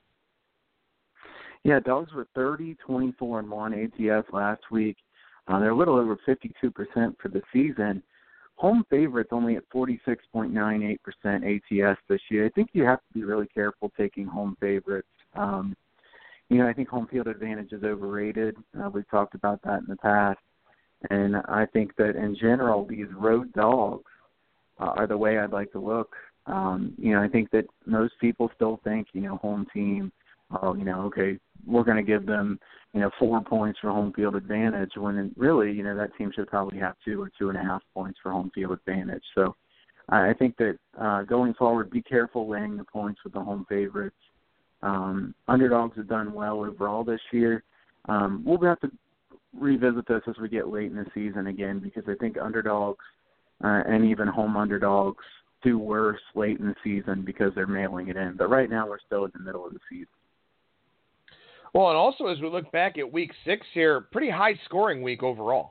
Yeah, dogs were thirty, twenty-four, and one A T S last week. Uh, they're a little over fifty-two percent for the season. Home favorites only at forty-six point nine eight percent A T S this year. I think you have to be really careful taking home favorites. Um, you know, I think home field advantage is overrated. Uh, we've talked about that in the past. And I think that in general, these road dogs uh, are the way I'd like to look. Um, you know, I think that most people still think, you know, home team, oh, you know, okay, we're going to give them, you know, four points for home field advantage when really, you know, that team should probably have two or two and a half points for home field advantage. So I think that uh, going forward, be careful laying the points with the home favorites. Um, underdogs have done well overall this year. Um, we'll have to revisit this as we get late in the season again because I think underdogs uh, and even home underdogs do worse late in the season because they're mailing it in. But right now we're still in the middle of the season. Well, and also as we look back at week six here, pretty high-scoring week overall.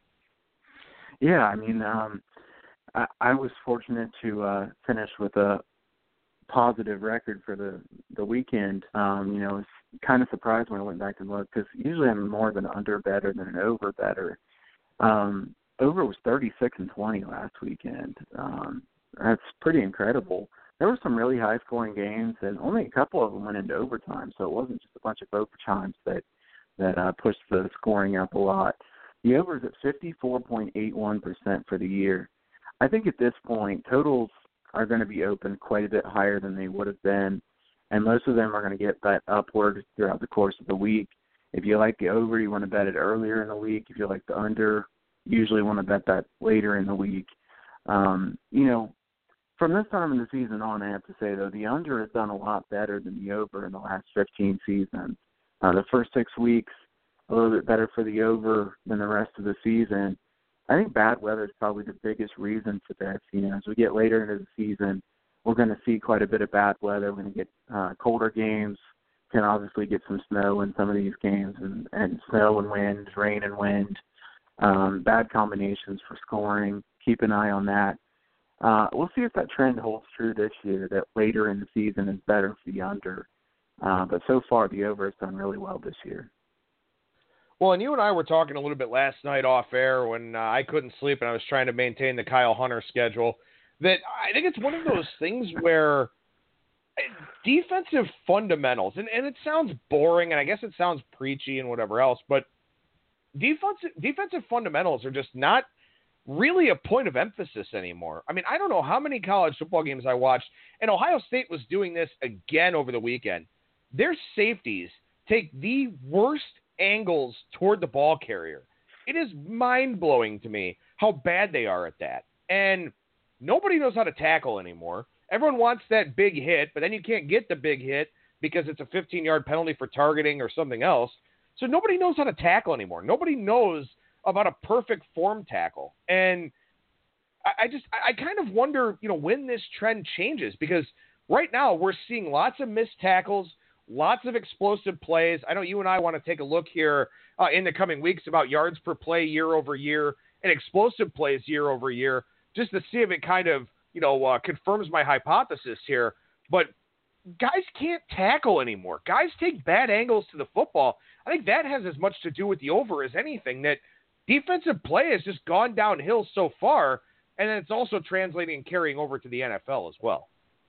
Yeah, I mean, um, I, I was fortunate to uh, finish with a positive record for the, the weekend. Um, you know, I was kind of surprised when I went back and looked because usually I'm more of an under better than an over better. Um, over was thirty-six and twenty last weekend. Um, that's pretty incredible. there were some really high-scoring games, and only a couple of them went into overtime, so it wasn't just a bunch of overtimes that that uh, pushed the scoring up a lot. The over is at fifty-four point eight one percent for the year. I think at this point, totals are going to be open quite a bit higher than they would have been, and most of them are going to get bet upward throughout the course of the week. If you like the over, you want to bet it earlier in the week. If you like the under, you usually want to bet that later in the week. Um, you know, from this time in the season on, I have to say, though, the under has done a lot better than the over in the last fifteen seasons. Uh, the first six weeks, a little bit better for the over than the rest of the season. I think bad weather is probably the biggest reason for this. You know, as we get later into the season, we're going to see quite a bit of bad weather. We're going to get uh, colder games. Can obviously get some snow in some of these games, and, and snow and wind, rain and wind, um, bad combinations for scoring. Keep an eye on that. Uh, we'll see if that trend holds true this year, that later in the season is better for the under. Uh, but so far, the over has done really well this year. Well, and you and I were talking a little bit last night off air when uh, I couldn't sleep and I was trying to maintain the Kyle Hunter schedule, that I think it's one of those things where defensive fundamentals, and, and it sounds boring, and I guess it sounds preachy and whatever else, but defensive defensive fundamentals are just not really a point of emphasis anymore. I mean, I don't know how many college football games I watched, and Ohio State was doing this again over the weekend. Their safeties take the worst angles toward the ball carrier. It is mind-blowing to me how bad they are at that. And nobody knows how to tackle anymore. Everyone wants that big hit, but then you can't get the big hit because it's a fifteen-yard penalty for targeting or something else. So nobody knows how to tackle anymore. Nobody knows about a perfect form tackle. And I, I just, I, I kind of wonder, you know, when this trend changes, because right now we're seeing lots of missed tackles, lots of explosive plays. I know you and I want to take a look here uh, in the coming weeks about yards per play year over year and explosive plays year over year, just to see if it kind of, you know, uh, confirms my hypothesis here. But guys can't tackle anymore. Guys take bad angles to the football. I think that has as much to do with the over as anything, that defensive play has just gone downhill so far, and then it's also translating and carrying over to the N F L as well.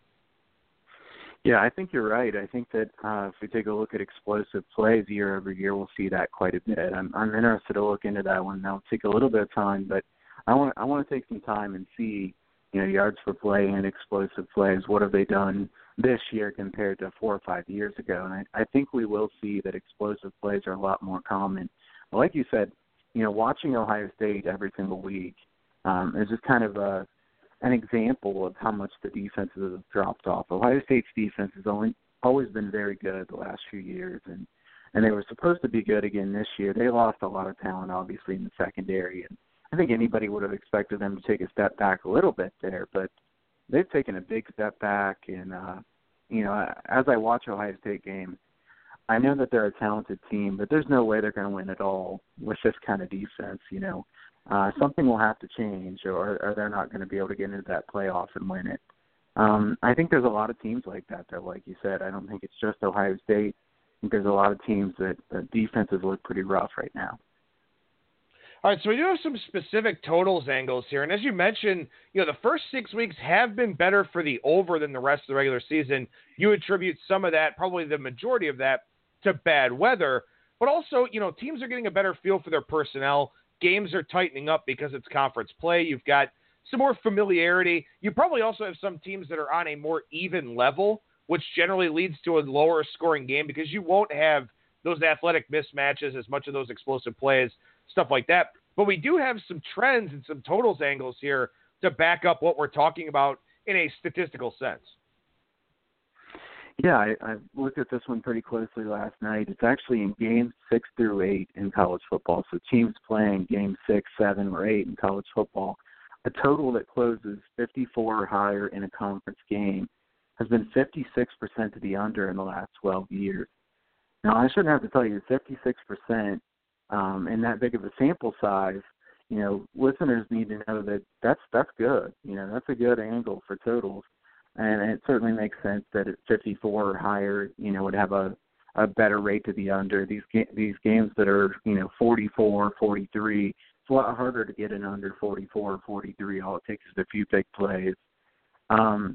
Yeah, I think you're right. I think that uh, if we take a look at explosive plays year over year, we'll see that quite a bit. I'm, I'm interested to look into that one. That'll take a little bit of time, but I want I want to take some time and see, you know, yards per play and explosive plays. What have they done this year compared to four or five years ago? And I, I think we will see that explosive plays are a lot more common. But like you said, you know, watching Ohio State every single week um, is just kind of a an example of how much the defenses have dropped off. Ohio State's defense has only always been very good the last few years, and, and they were supposed to be good again this year. They lost a lot of talent, obviously, in the secondary, and I think anybody would have expected them to take a step back a little bit there, but they've taken a big step back. And, uh, you know, as I watch Ohio State games, I know that they're a talented team, but there's no way they're going to win at all with this kind of defense, you know. Uh, something will have to change, or, or they're not going to be able to get into that playoff and win it. Um, I think there's a lot of teams like that, though, like you said. I don't think it's just Ohio State. I think there's a lot of teams that the defenses look pretty rough right now. All right, so we do have some specific totals angles here. And as you mentioned, you know, the first six weeks have been better for the over than the rest of the regular season. You attribute some of that, probably the majority of that, to bad weather. But also, you know, teams are getting a better feel for their personnel. Games are tightening up because it's conference play. You've got some more familiarity. You probably also have some teams that are on a more even level, which generally leads to a lower scoring game because you won't have those athletic mismatches, as much of those explosive plays, stuff like that. But we do have some trends and some totals angles here to back up what we're talking about in a statistical sense. Yeah, I, I looked at this one pretty closely last night. It's actually in games six through eight in college football. So teams playing game six, seven, or eight in college football. A total that closes fifty-four or higher in a conference game has been fifty-six percent to the under in the last twelve years. Now, I shouldn't have to tell you, fifty-six percent um, in that big of a sample size, you know, listeners need to know that that's, that's good. You know, that's a good angle for totals. And it certainly makes sense that at fifty-four or higher, you know, would have a, a better rate to the under. These ga- these games that are, you know, forty-four, forty-three, it's a lot harder to get an under forty-four or forty-three. All it takes is a few big plays. Um,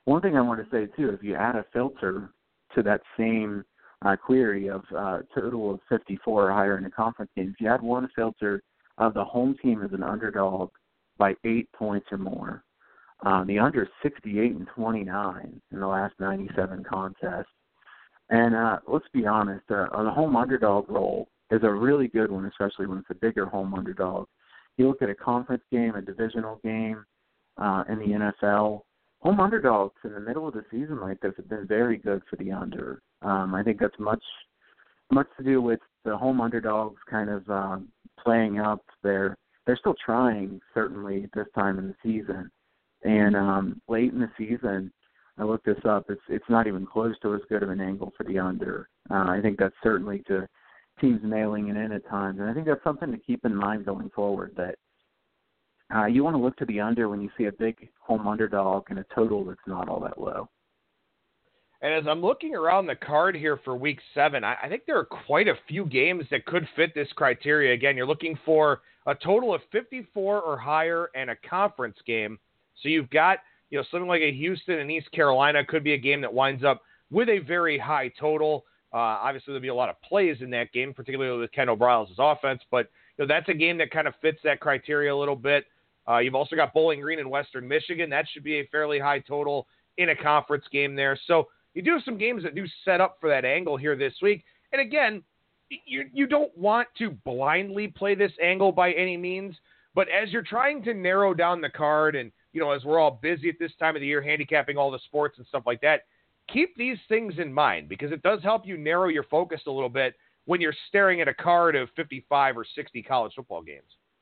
one thing I want to say, too, if you add a filter to that same uh, query of uh, total of fifty-four or higher in a conference game, if you add one filter of the home team as an underdog by eight points or more, um, the under is sixty-eight and twenty-nine in the last ninety-seven contests. And uh, let's be honest, uh, the home underdog role is a really good one, especially when it's a bigger home underdog. You look at a conference game, a divisional game uh, in the N F L, home underdogs in the middle of the season like this have been very good for the under. Um, I think that's much much to do with the home underdogs kind of um, playing up. They're, they're still trying, certainly, at this time in the season. And um, late in the season, I looked this up, it's it's not even close to as good of an angle for the under. Uh, I think that's certainly to teams mailing it in at times. And I think that's something to keep in mind going forward, that uh, you want to look to the under when you see a big home underdog and a total that's not all that low. And as I'm looking around the card here for week seven, I, I think there are quite a few games that could fit this criteria. Again, you're looking for a total of fifty-four or higher and a conference game. So you've got, you know, something like a Houston and East Carolina could be a game that winds up with a very high total. Uh, obviously, there'll be a lot of plays in that game, particularly with Kendall Briles' offense. But you know, that's a game that kind of fits that criteria a little bit. Uh, you've also got Bowling Green and Western Michigan. That should be a fairly high total in a conference game there. So you do have some games that do set up for that angle here this week. And again, you you don't want to blindly play this angle by any means, but as you're trying to narrow down the card and, you know, as we're all busy at this time of the year handicapping all the sports and stuff like that, keep these things in mind because it does help you narrow your focus a little bit when you're staring at a card of fifty-five or sixty college football games.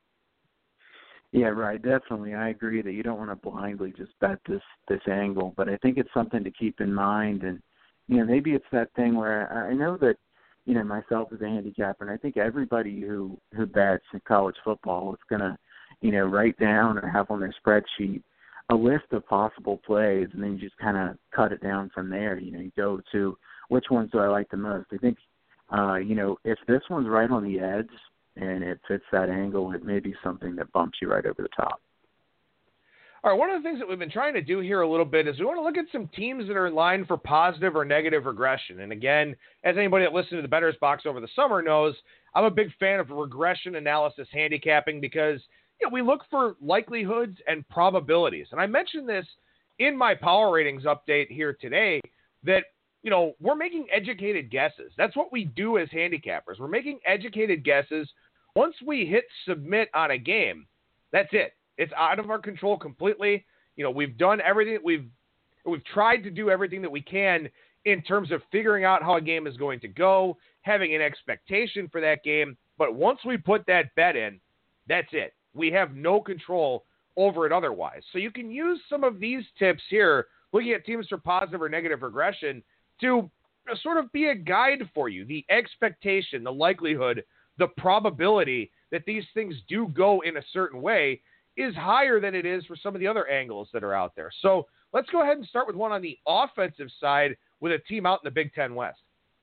Yeah, right. Definitely. I agree that you don't want to blindly just bet this, this angle, but I think it's something to keep in mind. And, you know, maybe it's that thing where I know that, you know, myself as a handicapper, and I think everybody who, who bets in college football is going to, you know, write down or have on their spreadsheet a list of possible plays, and then you just kind of cut it down from there. You know, you go to which ones do I like the most. I think, uh, you know, if this one's right on the edge, and it fits that angle, it may be something that bumps you right over the top. All right, one of the things that we've been trying to do here a little bit is we want to look at some teams that are in line for positive or negative regression. And again, as anybody that listened to the Bettor's Box over the summer knows, I'm a big fan of regression analysis handicapping because, you know, we look for likelihoods and probabilities. And I mentioned this in my power ratings update here today that, you know, we're making educated guesses. That's what we do as handicappers. We're making educated guesses. Once we hit submit on a game, that's it. It's out of our control completely. You know, we've done everything that we've we've tried to do everything that we can in terms of figuring out how a game is going to go, having an expectation for that game. But once we put that bet in, that's it. We have no control over it otherwise. So you can use some of these tips here, looking at teams for positive or negative regression, to sort of be a guide for you, the expectation, the likelihood, the probability that these things do go in a certain way is higher than it is for some of the other angles that are out there. So let's go ahead and start with one on the offensive side with a team out in the Big Ten West.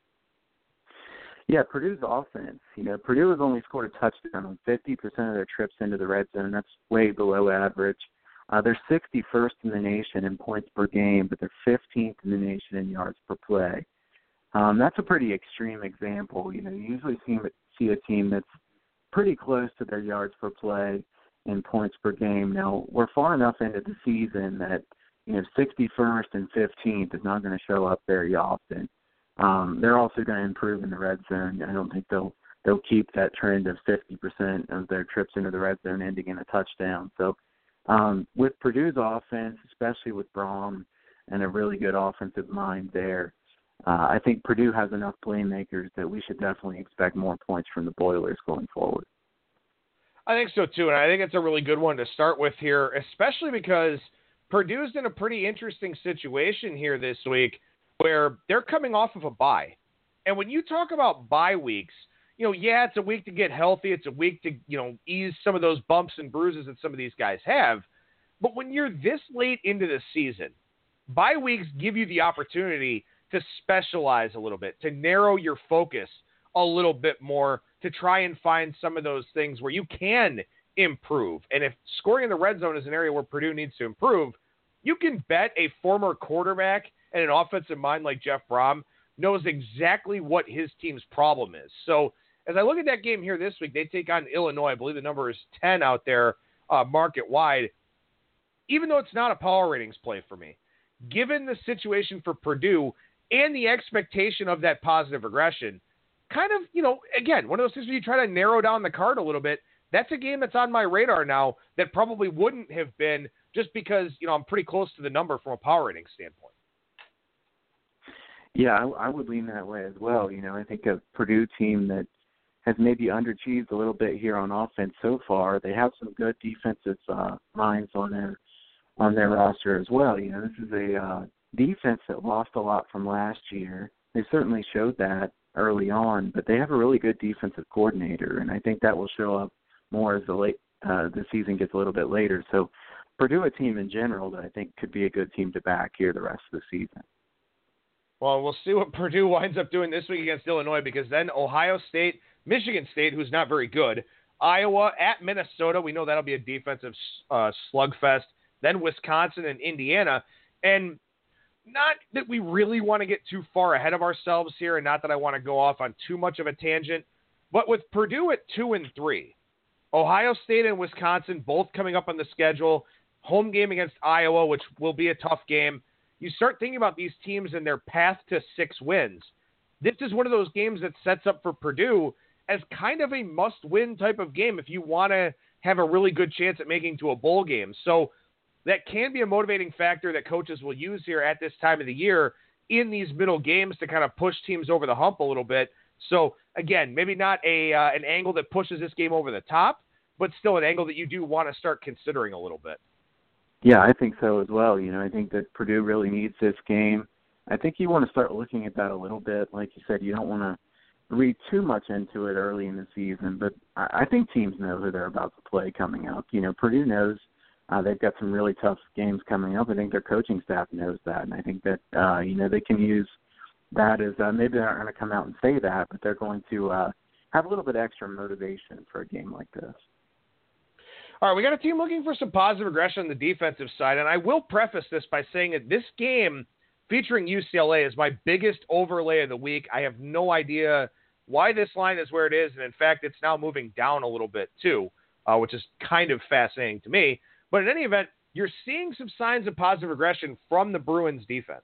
Yeah, Purdue's offense. You know, Purdue has only scored a touchdown on fifty percent of their trips into the red zone. That's way below average. Uh, they're sixty-first in the nation in points per game, but they're fifteenth in the nation in yards per play. Um, that's a pretty extreme example. You know, you usually see, see a team that's pretty close to their yards per play in points per game. Now, we're far enough into the season that, you know, sixty-first and fifteenth is not going to show up very often. Um, they're also going to improve in the red zone. I don't think they'll they'll keep that trend of fifty percent of their trips into the red zone ending in a touchdown. So, Um, with Purdue's offense, especially with Braum and a really good offensive mind there, uh, I think Purdue has enough playmakers that we should definitely expect more points from the Boilers going forward. I think so, too, and I think it's a really good one to start with here, especially because Purdue's in a pretty interesting situation here this week where they're coming off of a bye. And when you talk about bye weeks, you know, yeah, it's a week to get healthy. It's a week to, you know, ease some of those bumps and bruises that some of these guys have. But when you're this late into the season, bye weeks give you the opportunity to specialize a little bit, to narrow your focus a little bit more, to try and find some of those things where you can improve. And if scoring in the red zone is an area where Purdue needs to improve, you can bet a former quarterback and an offensive mind like Jeff Brom knows exactly what his team's problem is. So as I look at that game here this week, they take on Illinois. I believe the number is ten out there uh, market-wide. Even though it's not a power ratings play for me, given the situation for Purdue and the expectation of that positive regression, kind of, you know, again, one of those things where you try to narrow down the card a little bit. That's a game that's on my radar now that probably wouldn't have been just because, you know, I'm pretty close to the number from a power rating standpoint. Yeah, I, I would lean that way as well. You know, I think a Purdue team that has maybe underachieved a little bit here on offense so far. They have some good defensive uh, minds on their on their roster as well. You know, this is a uh, defense that lost a lot from last year. They certainly showed that early on, but they have a really good defensive coordinator, and I think that will show up more as the late uh, the season gets a little bit later. So Purdue, a team in general that I think could be a good team to back here the rest of the season. Well, we'll see what Purdue winds up doing this week against Illinois, because then Ohio State, Michigan State, who's not very good, Iowa at Minnesota. We know that'll be a defensive uh, slugfest. Then Wisconsin and Indiana. And not that we really want to get too far ahead of ourselves here, and not that I want to go off on too much of a tangent, but with Purdue at two and three, Ohio State and Wisconsin both coming up on the schedule, home game against Iowa, which will be a tough game. You start thinking about these teams and their path to six wins. This is one of those games that sets up for Purdue as kind of a must-win type of game if you want to have a really good chance at making to a bowl game. So that can be a motivating factor that coaches will use here at this time of the year in these middle games to kind of push teams over the hump a little bit. So, again, maybe not a uh, an angle that pushes this game over the top, but still an angle that you do want to start considering a little bit. Yeah, I think so as well. You know, I think that Purdue really needs this game. I think you want to start looking at that a little bit. Like you said, you don't want to read too much into it early in the season, but I think teams know who they're about to play coming up. You know, Purdue knows uh, they've got some really tough games coming up. I think their coaching staff knows that, and I think that, uh, you know, they can use that as uh, maybe they're not going to come out and say that, but they're going to uh, have a little bit extra motivation for a game like this. All right, we got a team looking for some positive aggression on the defensive side, and I will preface this by saying that this game featuring U C L A is my biggest overlay of the week. I have no idea why this line is where it is, and in fact, it's now moving down a little bit too, uh, which is kind of fascinating to me. But in any event, you're seeing some signs of positive aggression from the Bruins defense.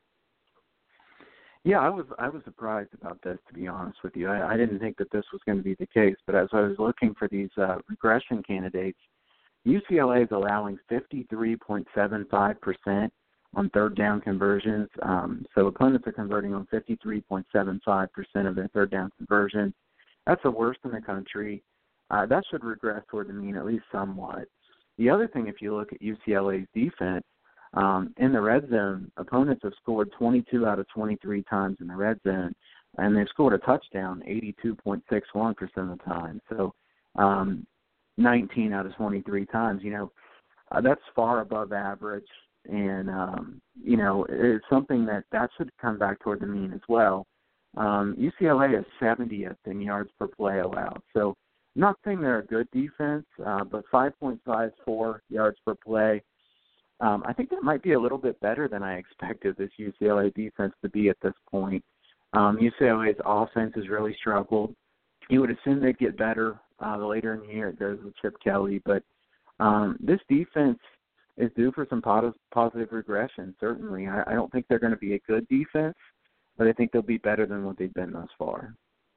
Yeah, I was I was surprised about this, to be honest with you. I, I didn't think that this was going to be the case, but as I was looking for these uh, regression candidates, U C L A is allowing fifty-three point seven five percent on third down conversions. Um, so opponents are converting on fifty-three point seven five percent of their third down conversions. That's the worst in the country. Uh, that should regress toward the mean at least somewhat. The other thing, if you look at U C L A's defense, Um, in the red zone, opponents have scored twenty-two out of twenty-three times in the red zone, and they've scored a touchdown eighty-two point six one percent of the time. So um, nineteen out of twenty-three times, you know, uh, that's far above average. And, um, you know, it's something that, that should come back toward the mean as well. Um, U C L A is seventieth in yards per play allowed. So not saying they're a good defense, uh, but five point five four yards per play. Um, I think that might be a little bit better than I expected this U C L A defense to be at this point. Um, U C L A's offense has really struggled. You would assume they'd get better uh, the later in the year it goes with Chip Kelly, but um, this defense is due for some positive, positive regression, certainly. I, I don't think they're going to be a good defense, but I think they'll be better than what they've been thus far.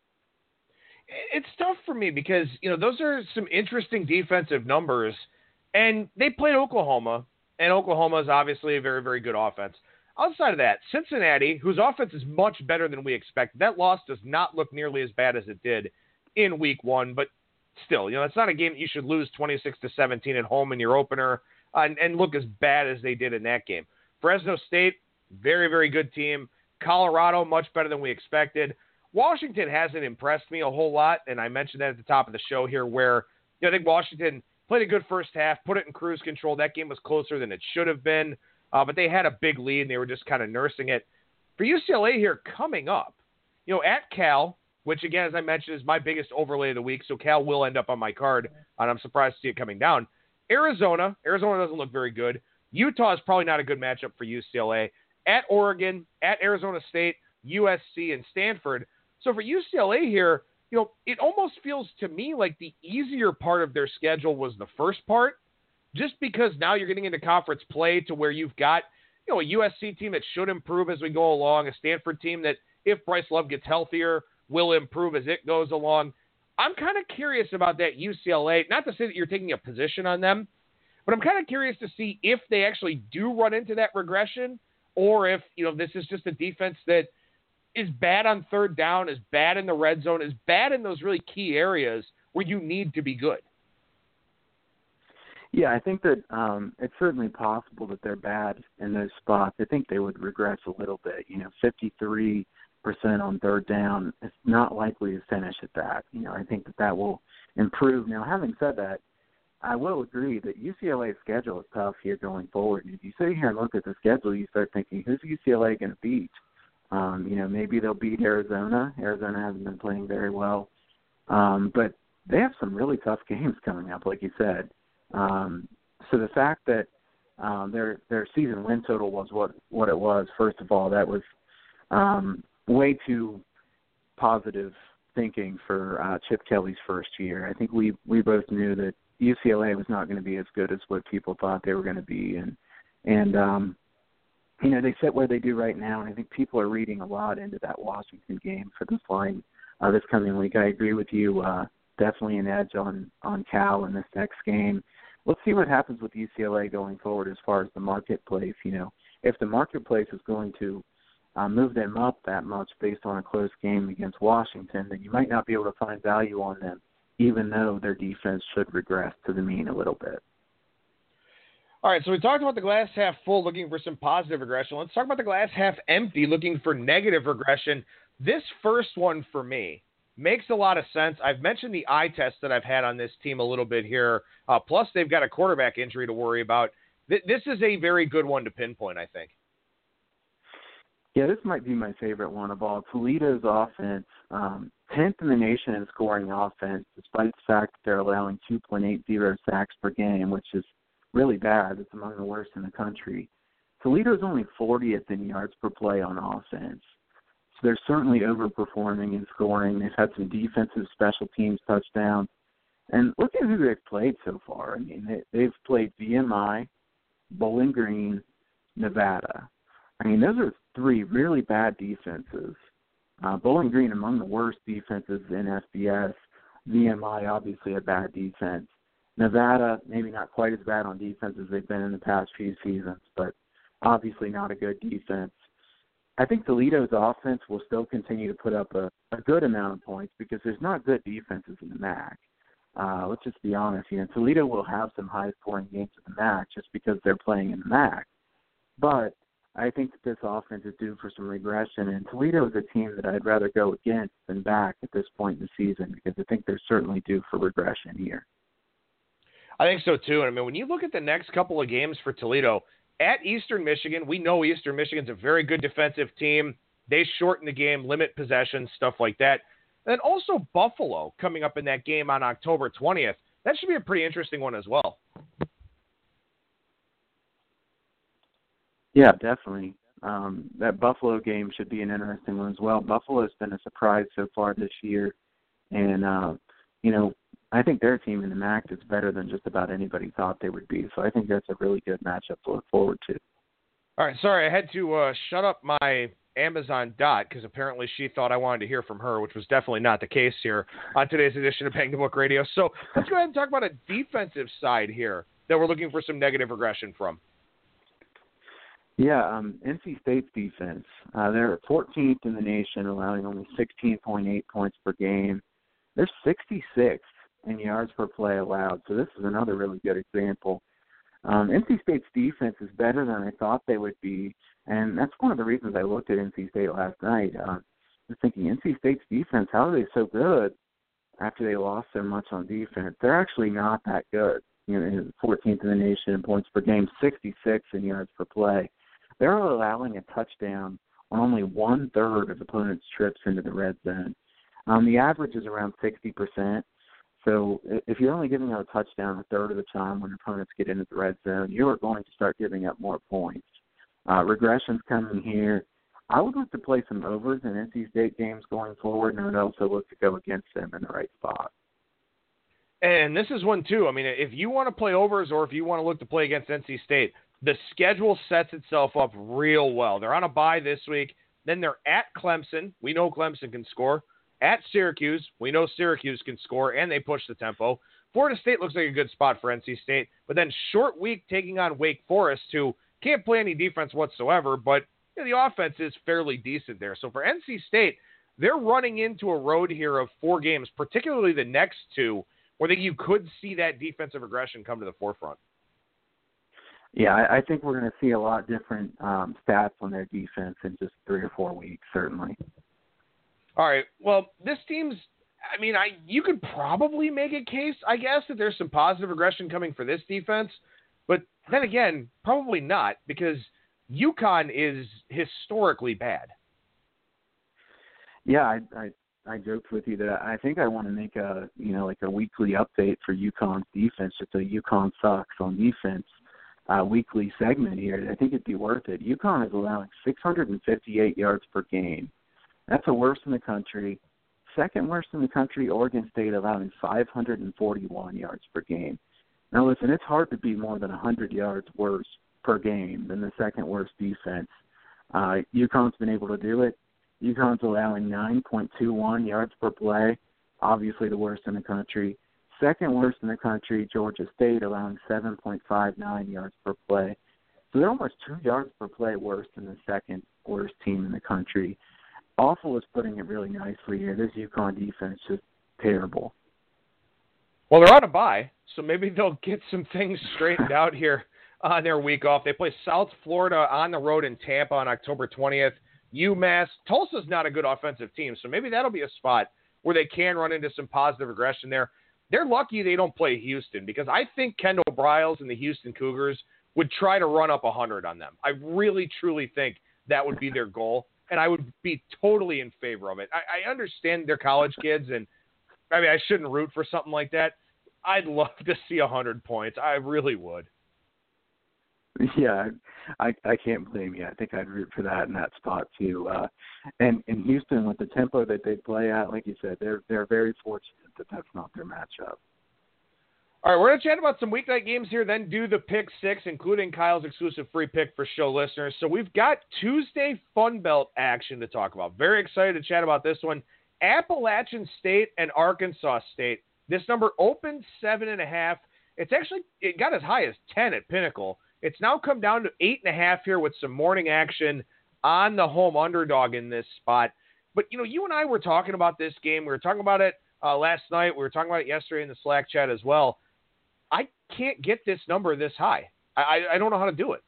It's tough for me because, you know, those are some interesting defensive numbers, and they played Oklahoma. And Oklahoma is obviously a very, very good offense. Outside of that, Cincinnati, whose offense is much better than we expected, that loss does not look nearly as bad as it did in week one. But still, you know, it's not a game that you should lose twenty-six to seventeen at home in your opener uh, and, and look as bad as they did in that game. Fresno State, very, very good team. Colorado, much better than we expected. Washington hasn't impressed me a whole lot, and I mentioned that at the top of the show here where, you know, I think Washington played a good first half, put it in cruise control. That game was closer than it should have been, uh, but they had a big lead, and they were just kind of nursing it. For U C L A here coming up, you know, at Cal, which, again, as I mentioned, is my biggest overlay of the week, so Cal will end up on my card, and I'm surprised to see it coming down. Arizona, Arizona doesn't look very good. Utah is probably not a good matchup for U C L A. At Oregon, at Arizona State, U S C, and Stanford. So for U C L A here, you know, it almost feels to me like the easier part of their schedule was the first part, just because now you're getting into conference play to where you've got, you know, a U S C team that should improve as we go along, a Stanford team that, if Bryce Love gets healthier, will improve as it goes along. I'm kind of curious about that U C L A. Not to say that you're taking a position on them, but I'm kind of curious to see if they actually do run into that regression, or if, you know, this is just a defense that is bad on third down, is bad in the red zone, is bad in those really key areas where you need to be good. Yeah, I think that um, it's certainly possible that they're bad in those spots. I think they would regress a little bit. You know, fifty-three percent on third down, it's not likely to finish at that. You know, I think that that will improve. Now, having said that, I will agree that U C L A's schedule is tough here going forward. If you sit here and look at the schedule, you start thinking, who's U C L A going to beat? Um, you know, maybe they'll beat Arizona. Arizona hasn't been playing very well. Um, but they have some really tough games coming up, like you said. Um, so the fact that um, their their season win total was what, what it was, first of all, that was um, way too positive thinking for uh, Chip Kelly's first year. I think we, we both knew that U C L A was not going to be as good as what people thought they were going to be. And, and um, you know, they sit where they do right now, and I think people are reading a lot into that Washington game for this line uh, this coming week. I agree with you. Uh, definitely an edge on, on Cal in this next game. Let's see what happens with U C L A going forward as far as the marketplace. You know, if the marketplace is going to uh, move them up that much based on a close game against Washington, then you might not be able to find value on them, even though their defense should regress to the mean a little bit. All right, so we talked about the glass half full, looking for some positive regression. Let's talk about the glass half empty, looking for negative regression. This first one for me makes a lot of sense. I've mentioned the eye test that I've had on this team a little bit here. Uh, plus, they've got a quarterback injury to worry about. Th- this is a very good one to pinpoint, I think. Yeah, this might be my favorite one of all. Toledo's offense, um, tenth in the nation in scoring offense, despite the fact that they're allowing two point eight zero sacks per game, which is really bad. It's among the worst in the country. Toledo's only fortieth in yards per play on offense. So they're certainly overperforming in scoring. They've had some defensive special teams touchdowns. And look at who they've played so far. I mean, they, they've played V M I, Bowling Green, Nevada. I mean, those are three really bad defenses. Uh, Bowling Green among the worst defenses in F B S. V M I, obviously a bad defense. Nevada, maybe not quite as bad on defense as they've been in the past few seasons, but obviously not a good defense. I think Toledo's offense will still continue to put up a, a good amount of points because there's not good defenses in the M A C. Uh, let's just be honest. You know, Toledo will have some high-scoring games in the M A C just because they're playing in the M A C. But I think that this offense is due for some regression, and Toledo is a team that I'd rather go against than back at this point in the season because I think they're certainly due for regression here. I think so, too. And I mean, when you look at the next couple of games for Toledo, at Eastern Michigan, we know Eastern Michigan's a very good defensive team. They shorten the game, limit possessions, stuff like that. And then also Buffalo coming up in that game on October twentieth. That should be a pretty interesting one as well. Yeah, definitely. Um, that Buffalo game should be an interesting one as well. Buffalo's been a surprise so far this year. And, uh, you know, I think their team in the M A C is better than just about anybody thought they would be. So I think that's a really good matchup to look forward to. All right, sorry, I had to uh, shut up my Amazon Dot because apparently she thought I wanted to hear from her, which was definitely not the case here on today's edition of Bang the Book Radio. So let's go ahead and talk about a defensive side here that we're looking for some negative regression from. Yeah, um, N C State's defense. Uh, they're fourteenth in the nation, allowing only sixteen point eight points per game. They're sixty-sixth in yards per play allowed, so this is another really good example. Um, N C State's defense is better than I thought they would be, and that's one of the reasons I looked at N C State last night. Uh, I was thinking, N C State's defense, how are they so good after they lost so much on defense? They're actually not that good. You know, fourteenth in the nation in points per game, sixty-sixth in yards per play. They're allowing a touchdown on only one-third of opponents' trips into the red zone. Um, the average is around sixty percent. So if you're only giving up a touchdown a third of the time when opponents get into the red zone, you are going to start giving up more points. Uh, regression's coming here. I would look to play some overs in N C State games going forward, and I would also look to go against them in the right spot. And this is one, too. I mean, if you want to play overs or if you want to look to play against N C State, the schedule sets itself up real well. They're on a bye this week. Then they're at Clemson. We know Clemson can score. At Syracuse. We know Syracuse can score, and they push the tempo. Florida State looks like a good spot for N C State. But then short week taking on Wake Forest, who can't play any defense whatsoever, but you know, the offense is fairly decent there. So for N C State, they're running into a road here of four games, particularly the next two, where they, you could see that defensive aggression come to the forefront. Yeah, I, I think we're going to see a lot different um, stats on their defense in just three or four weeks, certainly. All right. Well, this team's, I mean, I you could probably make a case, I guess, that there's some positive aggression coming for this defense. But then again, probably not, because UConn is historically bad. Yeah, I, I I joked with you that I think I want to make a, you know, like a weekly update for UConn's defense, just a UConn sucks on defense uh, weekly segment here. I think it'd be worth it. UConn is allowing six hundred fifty-eight yards per game. That's the worst in the country. Second worst in the country, Oregon State allowing five hundred forty-one yards per game. Now, listen, it's hard to be more than one hundred yards worse per game than the second worst defense. Uh, UConn's been able to do it. UConn's allowing nine point two one yards per play, obviously the worst in the country. Second worst in the country, Georgia State, allowing seven point five nine yards per play. So they're almost two yards per play worse than the second worst team in the country. Awful is putting it really nicely here. This UConn defense is terrible. Well, they're on a bye, so maybe they'll get some things straightened out here on their week off. They play South Florida on the road in Tampa on October twentieth. UMass. Tulsa's not a good offensive team, so maybe that'll be a spot where they can run into some positive aggression there. They're lucky they don't play Houston, because I think Kendall Briles and the Houston Cougars would try to run up one hundred on them. I really, truly think that would be their goal, and I would be totally in favor of it. I, I understand they're college kids, and I mean, I shouldn't root for something like that. I'd love to see one hundred points. I really would. Yeah, I I can't blame you. I think I'd root for that in that spot too. Uh, and in Houston, with the tempo that they play at, like you said, they're they're very fortunate that that's not their matchup. All right, we're going to chat about some weeknight games here, then do the pick six, including Kyle's exclusive free pick for show listeners. So we've got Tuesday Fun Belt action to talk about. Very excited to chat about this one. Appalachian State and Arkansas State. This number opened seven and a half. It's actually, it got as high as ten at Pinnacle. It's now come down to eight and a half here with some morning action on the home underdog in this spot. But, you know, you and I were talking about this game. We were talking about it uh, last night. We were talking about it yesterday in the Slack chat as well. I can't get this number this high. I, I, I don't know how to do it.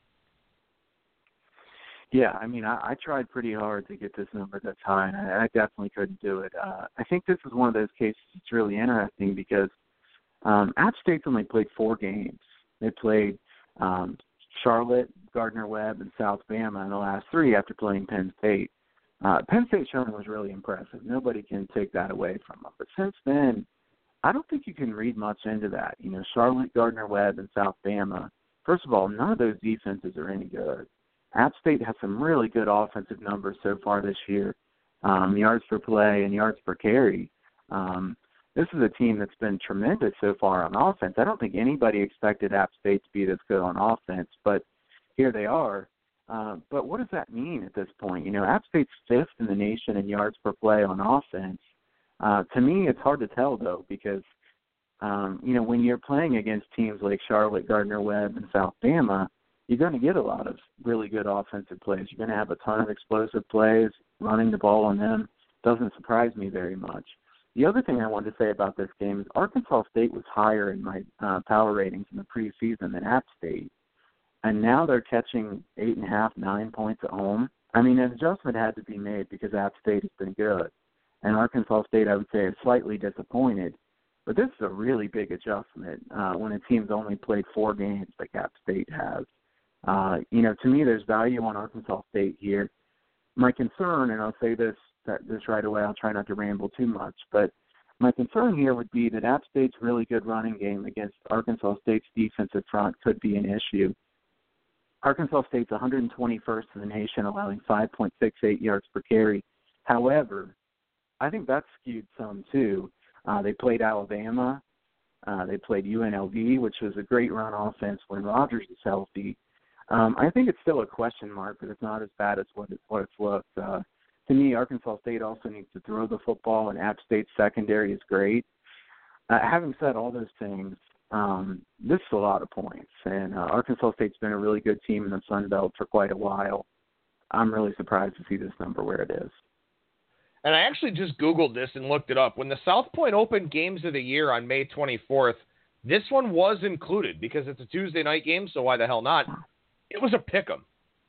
Yeah, I mean, I, I tried pretty hard to get this number that's high, and I, I definitely couldn't do it. Uh, I think this is one of those cases that's really interesting because um, App State's only played four games. They played um, Charlotte, Gardner-Webb, and South Bama in the last three after playing Penn State. Uh, Penn State showing was really impressive. Nobody can take that away from them. But since then, I don't think you can read much into that. You know, Charlotte, Gardner-Webb, and South Bama, first of all, none of those defenses are any good. App State has some really good offensive numbers so far this year, um, yards per play and yards per carry. Um, this is a team that's been tremendous so far on offense. I don't think anybody expected App State to be this good on offense, but here they are. Uh, but what does that mean at this point? You know, App State's fifth in the nation in yards per play on offense. Uh, to me, it's hard to tell, though, because, um, you know, when you're playing against teams like Charlotte, Gardner-Webb, and South Bama, you're going to get a lot of really good offensive plays. You're going to have a ton of explosive plays. Running the ball on them doesn't surprise me very much. The other thing I wanted to say about this game is Arkansas State was higher in my uh, power ratings in the preseason than App State, and now they're catching eight and a half, nine points at home. I mean, an adjustment had to be made because App State has been good, and Arkansas State, I would say, is slightly disappointed. But this is a really big adjustment uh, when a team's only played four games like App State has. Uh, you know, to me, there's value on Arkansas State here. My concern, and I'll say this that this right away, I'll try not to ramble too much, but My concern here would be that App State's really good running game against Arkansas State's defensive front could be an issue. Arkansas State's one hundred twenty-first in the nation, allowing five point six eight yards per carry. However, I think that's skewed some too. Uh, they played Alabama. Uh, they played U N L V, which was a great run offense when Rogers is healthy. Um, I think it's still a question mark, but it's not as bad as what, it, what it's looked. Uh, to me, Arkansas State also needs to throw the football, and App State's secondary is great. Uh, having said all those things, um, this is a lot of points, and uh, Arkansas State's been a really good team in the Sun Belt for quite a while. I'm really surprised to see this number where it is. And I actually just Googled this and looked it up. When the South Point opened Games of the Year on May twenty-fourth, this one was included because it's a Tuesday night game, so why the hell not? It was a pick'em.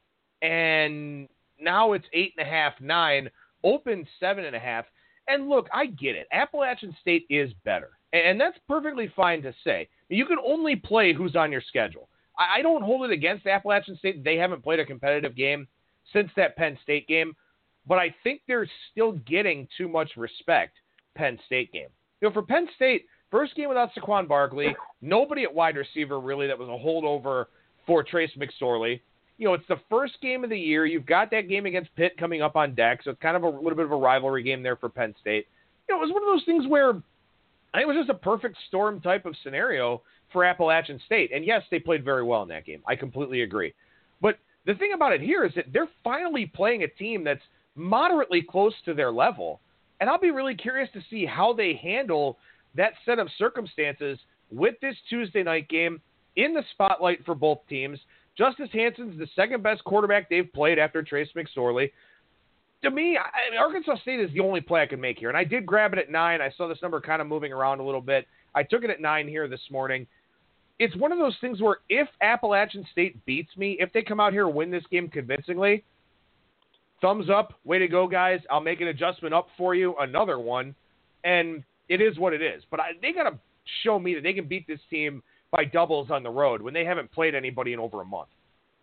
And now it's eight and a half, nine, open seven and a half. And look, I get it. Appalachian State is better. And that's perfectly fine to say. You can only play who's on your schedule. I don't hold it against Appalachian State. They haven't played a competitive game since that Penn State game. But I think they're still getting too much respect, Penn State game. You know, for Penn State, first game without Saquon Barkley, nobody at wide receiver really that was a holdover for Trace McSorley. You know, it's the first game of the year. You've got that game against Pitt coming up on deck, so it's kind of a little bit of a rivalry game there for Penn State. You know, it was one of those things where I think it was just a perfect storm type of scenario for Appalachian State. And yes, they played very well in that game. I completely agree. But the thing about it here is that they're finally playing a team that's moderately close to their level. And I'll be really curious to see how they handle that set of circumstances with this Tuesday night game in the spotlight for both teams. Justice Hansen's the second best quarterback they've played after Trace McSorley. To me, I, Arkansas State is the only play I can make here. And I did grab it at nine. I saw this number kind of moving around a little bit. I took it at nine here this morning. It's one of those things where if Appalachian State beats me, if they come out here and win this game convincingly, thumbs up, way to go, guys. I'll make an adjustment up for you, another one. And it is what it is. But I, they got to show me that they can beat this team by doubles on the road when they haven't played anybody in over a month.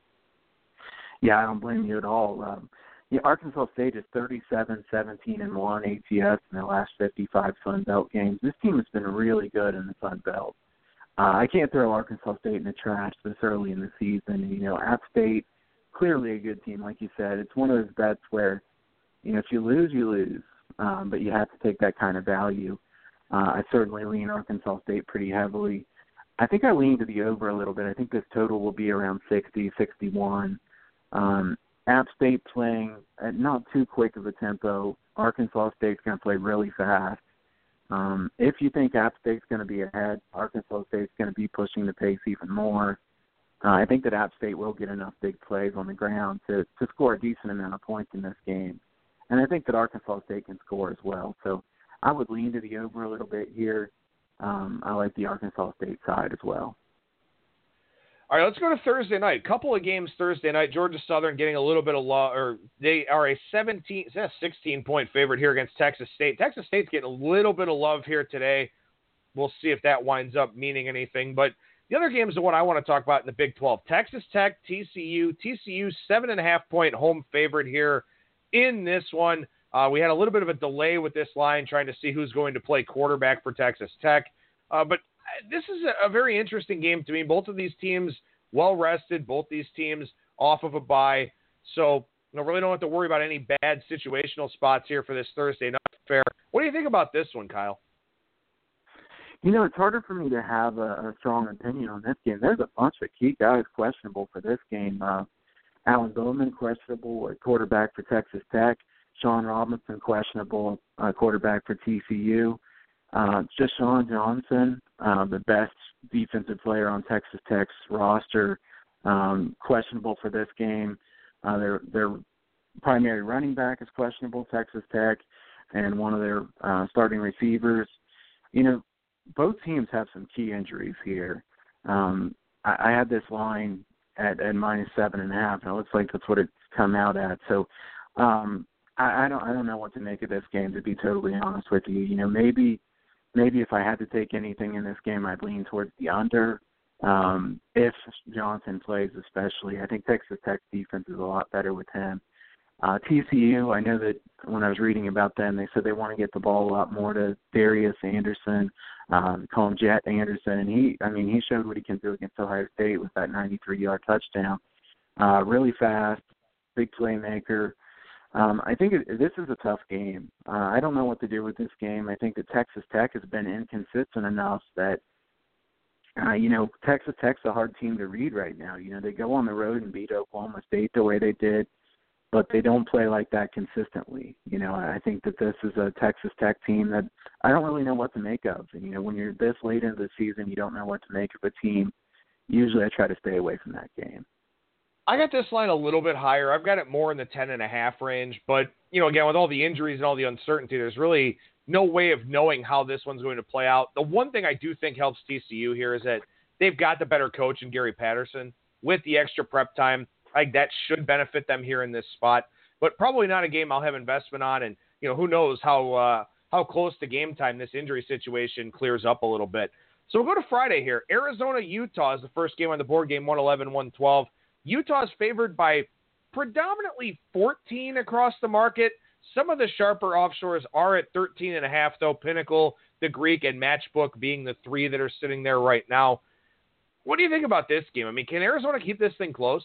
Yeah, I don't blame you at all. Um, yeah, Arkansas State is thirty-seven, seventeen, and one A T S in their last fifty-five Sun Belt games. This team has been really good in the Sun Belt. Uh, I can't throw Arkansas State in the trash this early in the season. You know, App State, clearly a good team, like you said. It's one of those bets where, you know, if you lose, you lose, um, but you have to take that kind of value. Uh, I certainly lean Arkansas State pretty heavily. I think I lean to the over a little bit. I think this total will be around sixty, sixty-one. Um, App State playing at not too quick of a tempo. Arkansas State's going to play really fast. Um, if you think App State's going to be ahead, Arkansas State's going to be pushing the pace even more. Uh, I think that App State will get enough big plays on the ground to, to score a decent amount of points in this game. And I think that Arkansas State can score as well. So I would lean to the over a little bit here. Um, I like the Arkansas State side as well. All right, let's go to Thursday night. Couple of games Thursday night. Georgia Southern getting a little bit of love, or they are a seventeen, sixteen-point favorite here against Texas State. Texas State's getting a little bit of love here today. We'll see if that winds up meaning anything. But the other game is the one I want to talk about in the Big twelve. Texas Tech, T C U. T C U, seven and a half point home favorite here in this one. Uh, we had a little bit of a delay with this line, trying to see who's going to play quarterback for Texas Tech. Uh, but this is a, a very interesting game to me. Both of these teams well rested. Both these teams off of a bye. So you know, really don't have to worry about any bad situational spots here for this Thursday night affair. What do you think about this one, Kyle? You know, it's harder for me to have a, a strong opinion on this game. There's a bunch of key guys questionable for this game. Uh, Alan Bowman questionable at quarterback for Texas Tech. Sean Robinson questionable uh, quarterback for T C U. Uh, just Sean Johnson, uh, the best defensive player on Texas Tech's roster, um, questionable for this game. Uh, their their primary running back is questionable, Texas Tech, and one of their uh, starting receivers. You know, both teams have some key injuries here. Um, I, I had this line at, at minus seven and a half, and it looks like that's what it's come out at. So um, I, I don't I don't know what to make of this game, to be totally honest with you. You know, maybe. Maybe if I had to take anything in this game, I'd lean towards the under. Um, if Johnson plays especially, I think Texas Tech's defense is a lot better with him. Uh, T C U, I know that when I was reading about them, they said they want to get the ball a lot more to Darius Anderson, um, call him Jet Anderson, and he, I mean, he showed what he can do against Ohio State with that ninety-three-yard touchdown. Uh, really fast, big playmaker. Um, I think it, this is a tough game. Uh, I don't know what to do with this game. I think that Texas Tech has been inconsistent enough that, uh, you know, Texas Tech's a hard team to read right now. You know, they go on the road and beat Oklahoma State the way they did, but they don't play like that consistently. You know, I think that this is a Texas Tech team that I don't really know what to make of. And, you know, when you're this late into the season, you don't know what to make of a team. Usually I try to stay away from that game. I got this line a little bit higher. I've got it more in the ten and a half range, but, you know, again, with all the injuries and all the uncertainty, there's really no way of knowing how this one's going to play out. The one thing I do think helps T C U here is that they've got the better coach in Gary Patterson. With the extra prep time, I think that should benefit them here in this spot, but probably not a game I'll have investment on. And, you know, who knows how, uh, how close to game time this injury situation clears up a little bit. So we'll go to Friday here. Arizona, Utah is the first game on the board, game one eleven, one twelve. Utah is favored by predominantly fourteen across the market. Some of the sharper offshores are at thirteen and a half, though. Pinnacle, the Greek, and Matchbook being the three that are sitting there right now. What do you think about this game? I mean, can Arizona keep this thing close?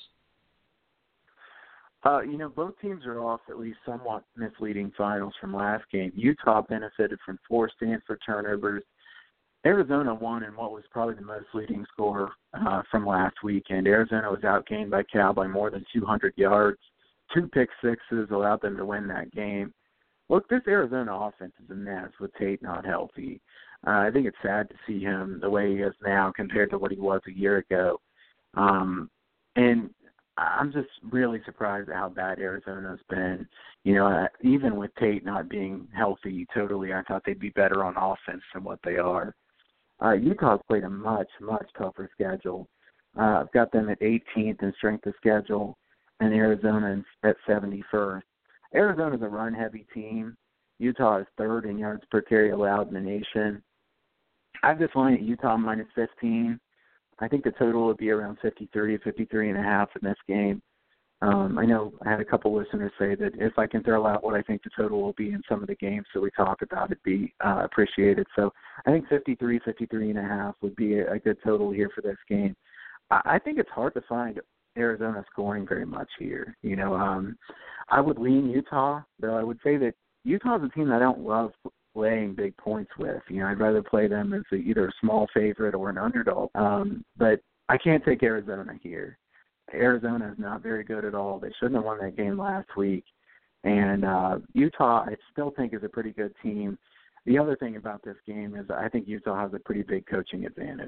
Uh, you know, both teams are off at least somewhat misleading finals from last game. Utah benefited from four Stanford turnovers. Arizona won in what was probably the most leading score uh, from last weekend. Arizona was outgained by Cal by more than two hundred yards. Two pick sixes allowed them to win that game. Look, this Arizona offense is a mess with Tate not healthy. Uh, I think it's sad to see him the way he is now compared to what he was a year ago. Um, and I'm just really surprised at how bad Arizona's been. You know, uh, even with Tate not being healthy totally, I thought they'd be better on offense than what they are. Uh, Utah's played a much, much tougher schedule. Uh, I've got them at eighteenth in strength of schedule, and Arizona at seventy-first. Arizona's a run-heavy team. Utah is third in yards per carry allowed in the nation. I've just line at Utah minus fifteen. I think the total would be around fifty-three, fifty-three and a half in this game. Um, I know I had a couple listeners say that if I can throw out what I think the total will be in some of the games that we talk about, it'd be uh, appreciated. So I think fifty-three, fifty-three and a half would be a, a good total here for this game. I, I think it's hard to find Arizona scoring very much here. You know, um, I would lean Utah, though I would say that Utah's a team that I don't love laying big points with. You know, I'd rather play them as a, either a small favorite or an underdog. Um, but I can't take Arizona here. Arizona is not very good at all. They shouldn't have won that game last week. And uh, Utah, I still think, is a pretty good team. The other thing about this game is I think Utah has a pretty big coaching advantage.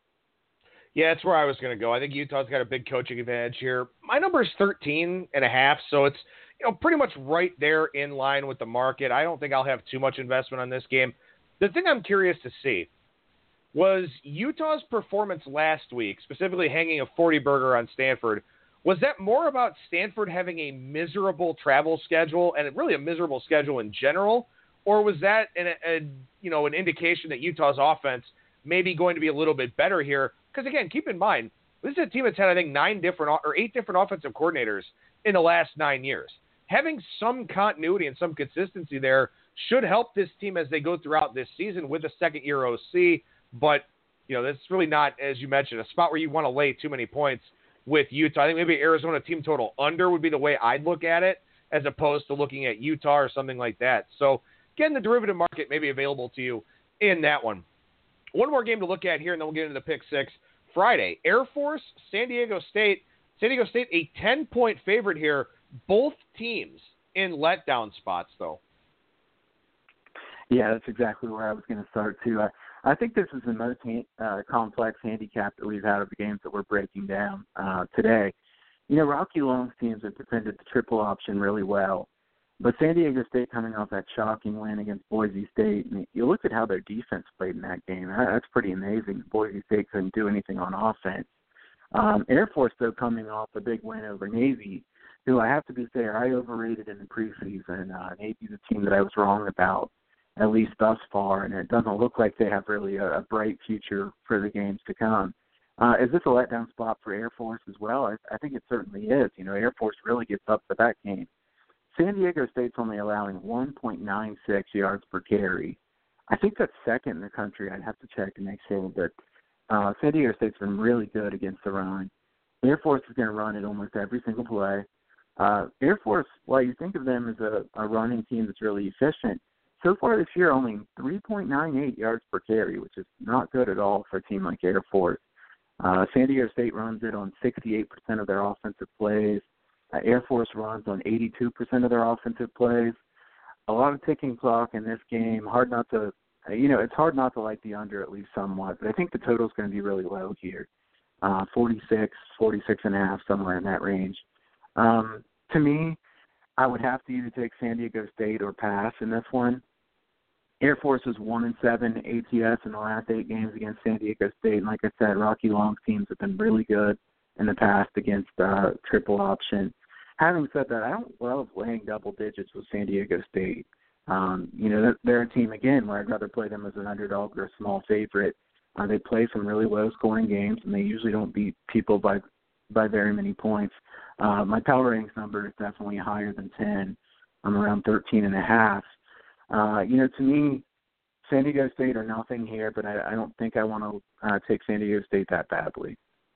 Yeah, that's where I was going to go. I think Utah's got a big coaching advantage here. My number is thirteen and a half, so it's, you know, pretty much right there in line with the market. I don't think I'll have too much investment on this game. The thing I'm curious to see was Utah's performance last week, specifically hanging a forty burger on Stanford. Was that more about Stanford having a miserable travel schedule and really a miserable schedule in general, or was that an, a, you know, an indication that Utah's offense may be going to be a little bit better here? Because again, keep in mind, this is a team that's had, I think, nine different or eight different offensive coordinators in the last nine years. Having some continuity and some consistency there should help this team as they go throughout this season with a second-year O C. But, you know, that's really not, as you mentioned, a spot where you want to lay too many points with Utah. I think maybe Arizona team total under would be the way I'd look at it, as opposed to looking at Utah or something like that. So, again, the derivative market may be available to you in that one. One more game to look at here, and then we'll get into the pick six. Friday, Air Force, San Diego State. San Diego State, a ten-point favorite here. Both teams in letdown spots, though. Yeah, that's exactly where I was going to start, too. I, I think this is the most uh, complex handicap that we've had of the games that we're breaking down uh, today. You know, Rocky Long's teams have defended the triple option really well, but San Diego State coming off that shocking win against Boise State, and you look at how their defense played in that game. That's pretty amazing. Boise State couldn't do anything on offense. Um, Air Force, though, coming off a big win over Navy, who I have to be fair, I overrated in the preseason. Uh, Navy's a team that I was wrong about, at least thus far, and it doesn't look like they have really a, a bright future for the games to come. Uh, is this a letdown spot for Air Force as well? I, I think it certainly is. You know, Air Force really gets up for that game. San Diego State's only allowing one point nine six yards per carry. I think that's second in the country. I'd have to check to make sure, but uh, San Diego State's been really good against the run. Air Force is going to run it almost every single play. Uh, Air Force, while you think of them as a, a running team that's really efficient, so far this year only three point nine eight yards per carry, which is not good at all for a team like Air Force. Uh, San Diego State runs it on sixty-eight percent of their offensive plays. Uh, Air Force runs on eighty-two percent of their offensive plays. A lot of ticking clock in this game. Hard not to, you know, it's hard not to like the under at least somewhat, but I think the total is going to be really low here. Uh, forty-six, forty-six and a half, somewhere in that range. Um, to me, I would have to either take San Diego State or pass in this one. Air Force is one and seven A T S in the last eight games against San Diego State. And like I said, Rocky Long's teams have been really good in the past against uh, triple option. Having said that, I don't love laying double digits with San Diego State. Um, you know, they're a team, again, where I'd rather play them as an underdog or a small favorite. Uh, they play some really low-scoring games, and they usually don't beat people by by very many points. Uh, my power ratings number is definitely higher than ten. I'm around thirteen and a half. Uh, you know, to me, San Diego State are nothing here, but I, I don't think I want to uh, take San Diego State that badly.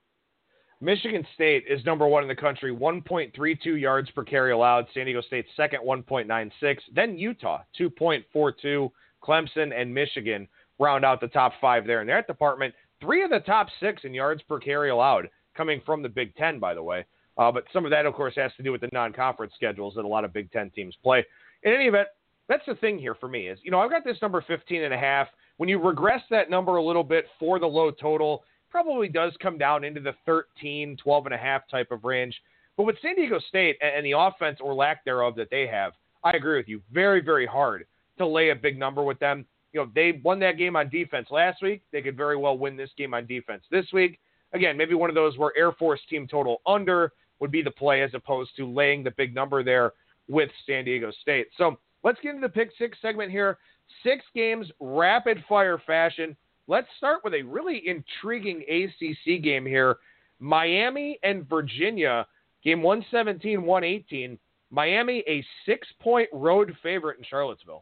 Michigan State is number one in the country, one point three two yards per carry allowed. San Diego State second, one point nine six. Then Utah, two point four two. Clemson and Michigan round out the top five there in that department. Three of the top six in yards per carry allowed, coming from the Big Ten, by the way. Uh, but some of that, of course, has to do with the non-conference schedules that a lot of Big Ten teams play. In any event, that's the thing here for me is, you know, I've got this number fifteen and a half. When you regress that number a little bit for the low total, probably does come down into the thirteen, twelve and a half type of range. But with San Diego State and the offense or lack thereof that they have, I agree with you. Very, very hard to lay a big number with them. You know, they won that game on defense last week. They could very well win this game on defense this week. Again, maybe one of those where Air Force team total under would be the play as opposed to laying the big number there with San Diego State. So let's get into the pick six segment here. Six games, rapid fire fashion. Let's start with a really intriguing A C C game here. Miami and Virginia, game one seventeen, one eighteen. Miami, a six-point road favorite in Charlottesville.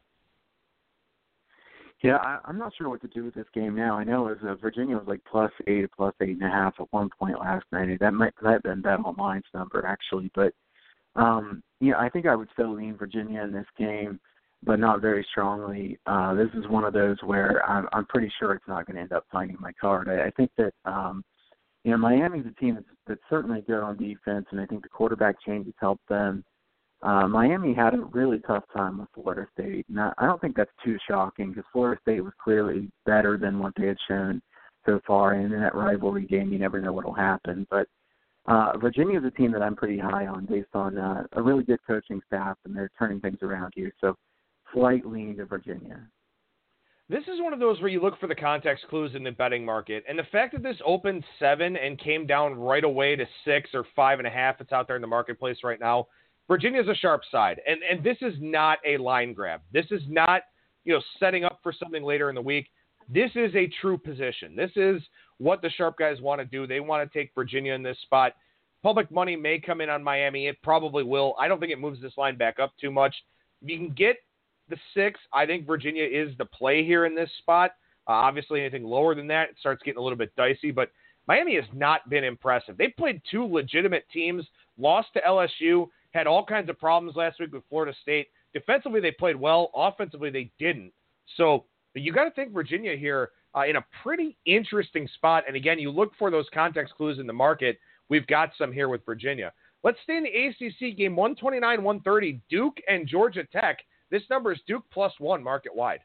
Yeah, I, I'm not sure what to do with this game now. I know it was, uh, Virginia was like plus eight, plus eight and a half at one point last night. That might that have been Bet Online's number, actually. But, um, yeah, I think I would still lean Virginia in this game, but not very strongly. Uh, this is one of those where I'm, I'm pretty sure it's not going to end up finding my card. I, I think that, um, you know, Miami's a team that's, that's certainly good on defense, and I think the quarterback changes helped them. Uh, Miami had a really tough time with Florida State. Now, I don't think that's too shocking because Florida State was clearly better than what they had shown so far. And in that rivalry game, you never know what will happen. But uh, Virginia is a team that I'm pretty high on based on uh, a really good coaching staff, and they're turning things around here. So slight lean to Virginia. This is one of those where you look for the context clues in the betting market. And the fact that this opened seven and came down right away to six or five and a half, it's out there in the marketplace right now. Virginia's a sharp side, and, and this is not a line grab. This is not, you know, setting up for something later in the week. This is a true position. This is what the sharp guys want to do. They want to take Virginia in this spot. Public money may come in on Miami. It probably will. I don't think it moves this line back up too much. If you can get the six, I think Virginia is the play here in this spot. Uh, obviously, anything lower than that, it starts getting a little bit dicey, but Miami has not been impressive. They played two legitimate teams, lost to L S U, had all kinds of problems last week with Florida State. Defensively, they played well. Offensively, they didn't. So you got to think Virginia here uh, in a pretty interesting spot. And again, you look for those context clues in the market. We've got some here with Virginia. Let's stay in the A C C game, one twenty-nine, one thirty, Duke and Georgia Tech. This number is Duke plus one market wide.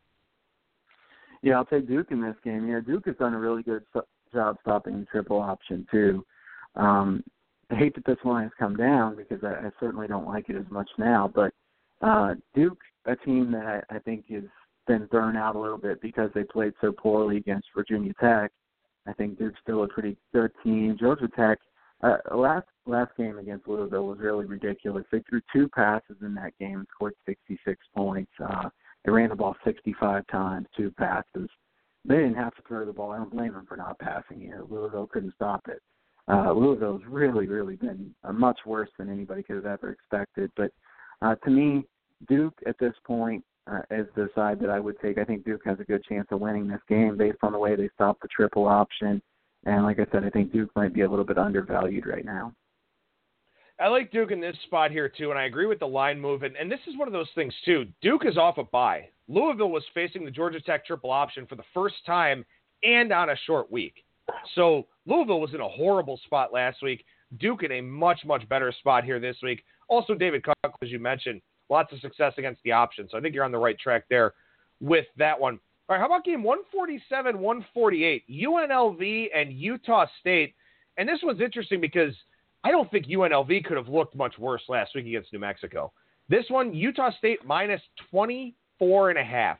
Yeah, I'll take Duke in this game. Yeah, Duke has done a really good job stopping the triple option, too. Um, I hate that this line has come down because I, I certainly don't like it as much now. But uh, Duke, a team that I, I think has been thrown out a little bit because they played so poorly against Virginia Tech. I think Duke's still a pretty good team. Georgia Tech, uh, last last game against Louisville was really ridiculous. They threw two passes in that game and scored sixty-six points. Uh, they ran the ball sixty-five times, two passes. They didn't have to throw the ball. I don't blame them for not passing here. Louisville couldn't stop it. Uh, Louisville's really, really been uh, much worse than anybody could have ever expected. But Uh, to me, Duke at this point uh, is the side that I would take. I think Duke has a good chance of winning this game based on the way they stopped the triple option. And like I said, I think Duke might be a little bit undervalued right now. I like Duke in this spot here, too, and I agree with the line move. And, and this is one of those things, too. Duke is off a bye. Louisville was facing the Georgia Tech triple option for the first time and on a short week. So Louisville was in a horrible spot last week. Duke in a much, much better spot here this week. Also, David Cook, as you mentioned, lots of success against the option. So I think you're on the right track there with that one. All right, how about game one forty-seven one forty-eight? U N L V and Utah State. And this one's interesting because I don't think U N L V could have looked much worse last week against New Mexico. This one, Utah State minus twenty-four and a half.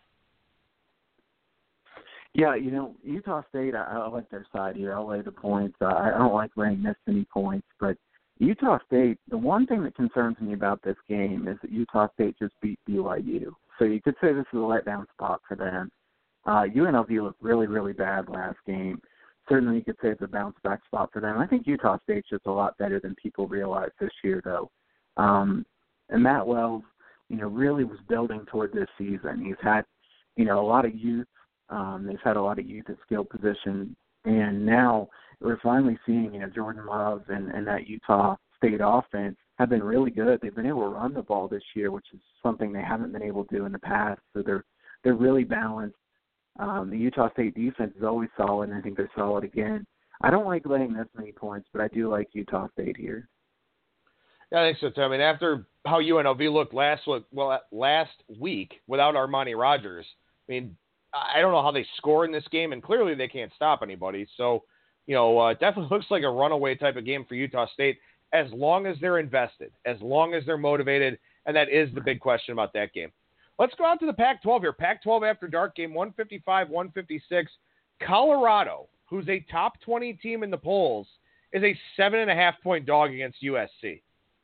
Yeah, you know, Utah State, I, I like their side here. I'll lay the points. Uh, I don't like laying this many points, but Utah State, the one thing that concerns me about this game is that Utah State just beat B Y U. So you could say this is a letdown spot for them. Uh, U N L V looked really, really bad last game. Certainly you could say it's a bounce-back spot for them. I think Utah State's just a lot better than people realize this year, though. Um, and Matt Wells, you know, really was building toward this season. He's had, you know, a lot of youth. Um, they've had a lot of youth at skill position. And now we're finally seeing, you know, Jordan Love and, and that Utah State offense have been really good. They've been able to run the ball this year, which is something they haven't been able to do in the past. So they're they're really balanced. Um, the Utah State defense is always solid, and I think they're solid again. I don't like laying this many points, but I do like Utah State here. Yeah, I think so, too. I mean, after how U N L V looked last well last week without Armani Rogers, I mean, I don't know how they score in this game, and clearly they can't stop anybody. So, you know, uh, definitely looks like a runaway type of game for Utah State as long as they're invested, as long as they're motivated, and that is the big question about that game. Let's go out to the Pac twelve here. Pac twelve after dark game, one fifty-five one fifty-six. Colorado, who's a top twenty team in the polls, is a seven and a half point dog against U S C.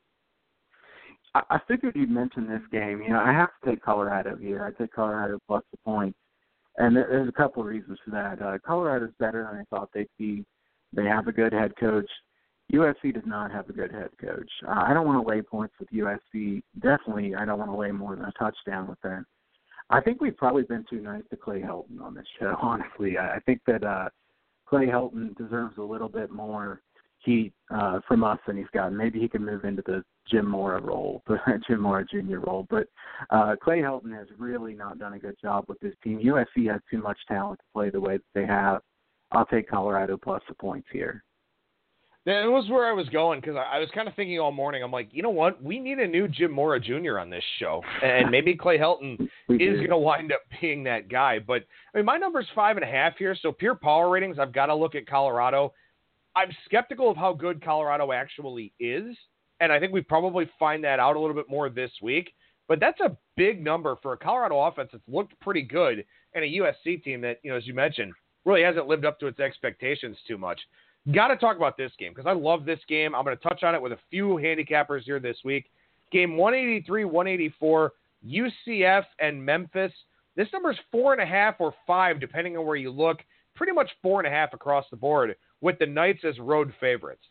I, I figured you'd mention this game. You know, I have to take Colorado here. I take Colorado plus the points. And there, there's a couple of reasons for that. Uh, Colorado's better than I thought they'd be. They have a good head coach. U S C does not have a good head coach. Uh, I don't want to lay points with U S C. Definitely, I don't want to lay more than a touchdown with them. I think we've probably been too nice to Clay Helton on this show, honestly. I, I think that uh, Clay Helton deserves a little bit more heat uh, from us than he's gotten. Maybe he can move into the Jim Mora role, the Jim Mora Junior role. But uh, Clay Helton has really not done a good job with this team. U S C has too much talent to play the way that they have. I'll take Colorado plus the points here. That was where I was going because I, I was kind of thinking all morning. I'm like, you know what? We need a new Jim Mora Junior on this show. And maybe Clay Helton is going to wind up being that guy. But, I mean, my number's five and a half here. So pure power ratings, I've got to look at Colorado. I'm skeptical of how good Colorado actually is. And I think we probably find that out a little bit more this week. But that's a big number for a Colorado offense that's looked pretty good and a U S C team that, you know, as you mentioned, really hasn't lived up to its expectations too much. Got to talk about this game because I love this game. I'm going to touch on it with a few handicappers here this week. Game one eighty-three one eighty-four, U C F and Memphis. This number is four and a half or five, depending on where you look. Pretty much four and a half across the board with the Knights as road favorites.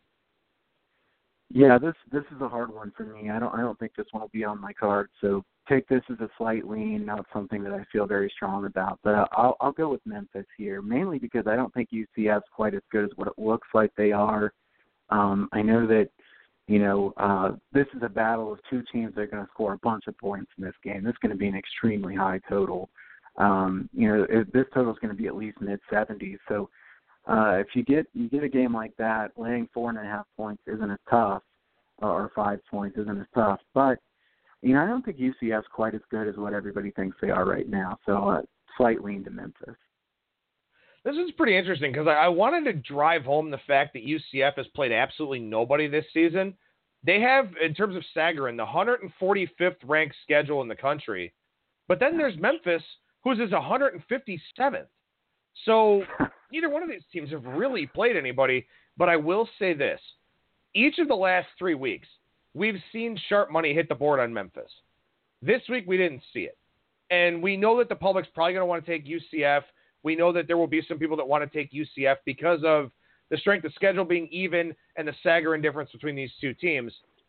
Yeah, this this is a hard one for me. I don't I don't think this one will be on my card. So take this as a slight lean, not something that I feel very strong about. But I'll I'll go with Memphis here, mainly because I don't think U C F's quite as good as what it looks like they are. Um, I know that, you know, uh, this is a battle of two teams that are going to score a bunch of points in this game. This is going to be an extremely high total. Um, you know, it, this total is going to be at least mid seventies. So uh, if you get you get a game like that, laying four and a half points isn't as tough, or five points isn't as tough. But you know, I don't think U C F's quite as good as what everybody thinks they are right now. So uh, slight lean to Memphis. This is pretty interesting because I, I wanted to drive home the fact that U C F has played absolutely nobody this season. They have, in terms of Sagarin, the one hundred forty-fifth ranked schedule in the country. But then there's Memphis, who's his one hundred fifty-seventh. So neither one of these teams have really played anybody. But I will say this. Each of the last three weeks, we've seen sharp money hit the board on Memphis. This week, we didn't see it. And we know that the public's probably going to want to take U C F. We know that there will be some people that want to take U C F because of the strength of schedule being even and the Sagarin difference between these two teams.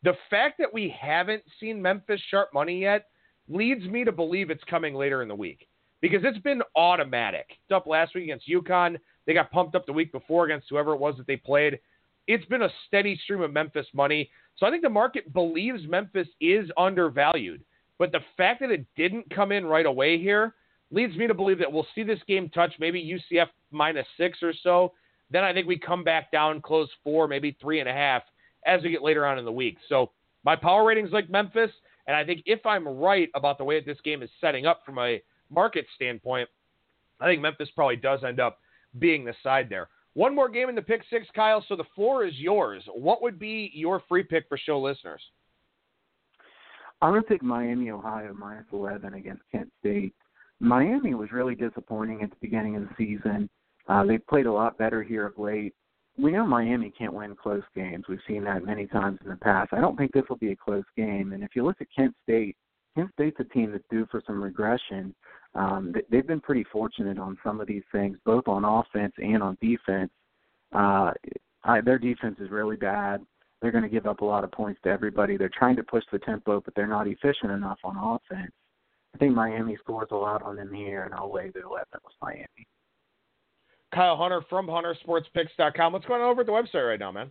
The fact that we haven't seen Memphis sharp money yet leads me to believe it's coming later in the week because it's been automatic. It's up last week against UConn. They got pumped up the week before against whoever it was that they played. It's been a steady stream of Memphis money. So I think the market believes Memphis is undervalued. But the fact that it didn't come in right away here leads me to believe that we'll see this game touch maybe U C F minus six or so. Then I think we come back down, close four, maybe three and a half as we get later on in the week. So my power rating's like Memphis. And I think if I'm right about the way that this game is setting up from a market standpoint, I think Memphis probably does end up being the side there. One more game in the pick six, Kyle, so the floor is yours. What would be your free pick for show listeners? I'm going to pick Miami, Ohio, minus eleven against Kent State. Miami was really disappointing at the beginning of the season. Uh, they've played a lot better here of late. We know Miami can't win close games. We've seen that many times in the past. I don't think this will be a close game. And if you look at Kent State, Kent State's a team that's due for some regression. Um, they've been pretty fortunate on some of these things, both on offense and on defense. Uh, I, their defense is really bad. They're going to give up a lot of points to everybody. They're trying to push the tempo, but they're not efficient enough on offense. I think Miami scores a lot on them here, and I'll lay the eleven with Miami. Kyle Hunter from Hunter Sports Picks dot com. What's going on over at the website right now, man?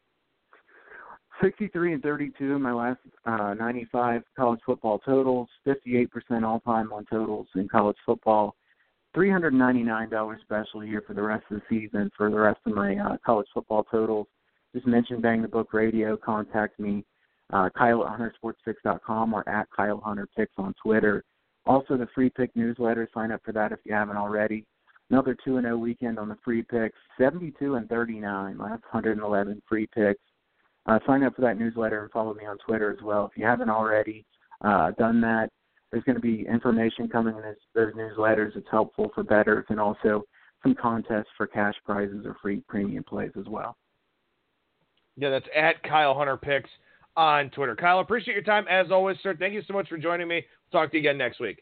sixty-three and thirty-two in my last uh, ninety-five college football totals, fifty-eight percent all-time on totals in college football, three hundred ninety-nine dollars special here for the rest of the season for the rest of my uh, college football totals. Just mention Bang the Book Radio. Contact me, uh, Kyle at Hunter Sports Picks dot com or at Kyle Hunter Picks on Twitter. Also, the free pick newsletter. Sign up for that if you haven't already. Another two and oh weekend on the free picks, seventy-two and thirty-nine, last one hundred eleven free picks. Uh, sign up for that newsletter and follow me on Twitter as well. If you haven't already uh, done that, there's going to be information coming in this, those newsletters. It's helpful for bettors and also some contests for cash prizes or free premium plays as well. Yeah, that's at Kyle Hunter Picks on Twitter. Kyle, appreciate your time as always, sir. Thank you so much for joining me. We'll talk to you again next week.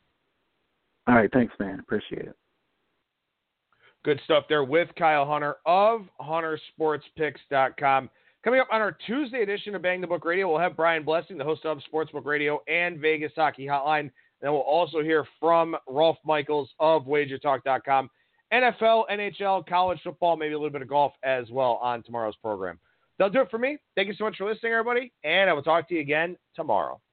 All right, thanks, man. Appreciate it. Good stuff there with Kyle Hunter of Hunter Sports Picks dot com. Coming up on our Tuesday edition of Bang the Book Radio, we'll have Brian Blessing, the host of Sportsbook Radio and Vegas Hockey Hotline. Then we'll also hear from Rolf Michaels of Wager Talk dot com. N F L, N H L, college football, maybe a little bit of golf as well on tomorrow's program. That'll do it for me. Thank you so much for listening, everybody, and I will talk to you again tomorrow.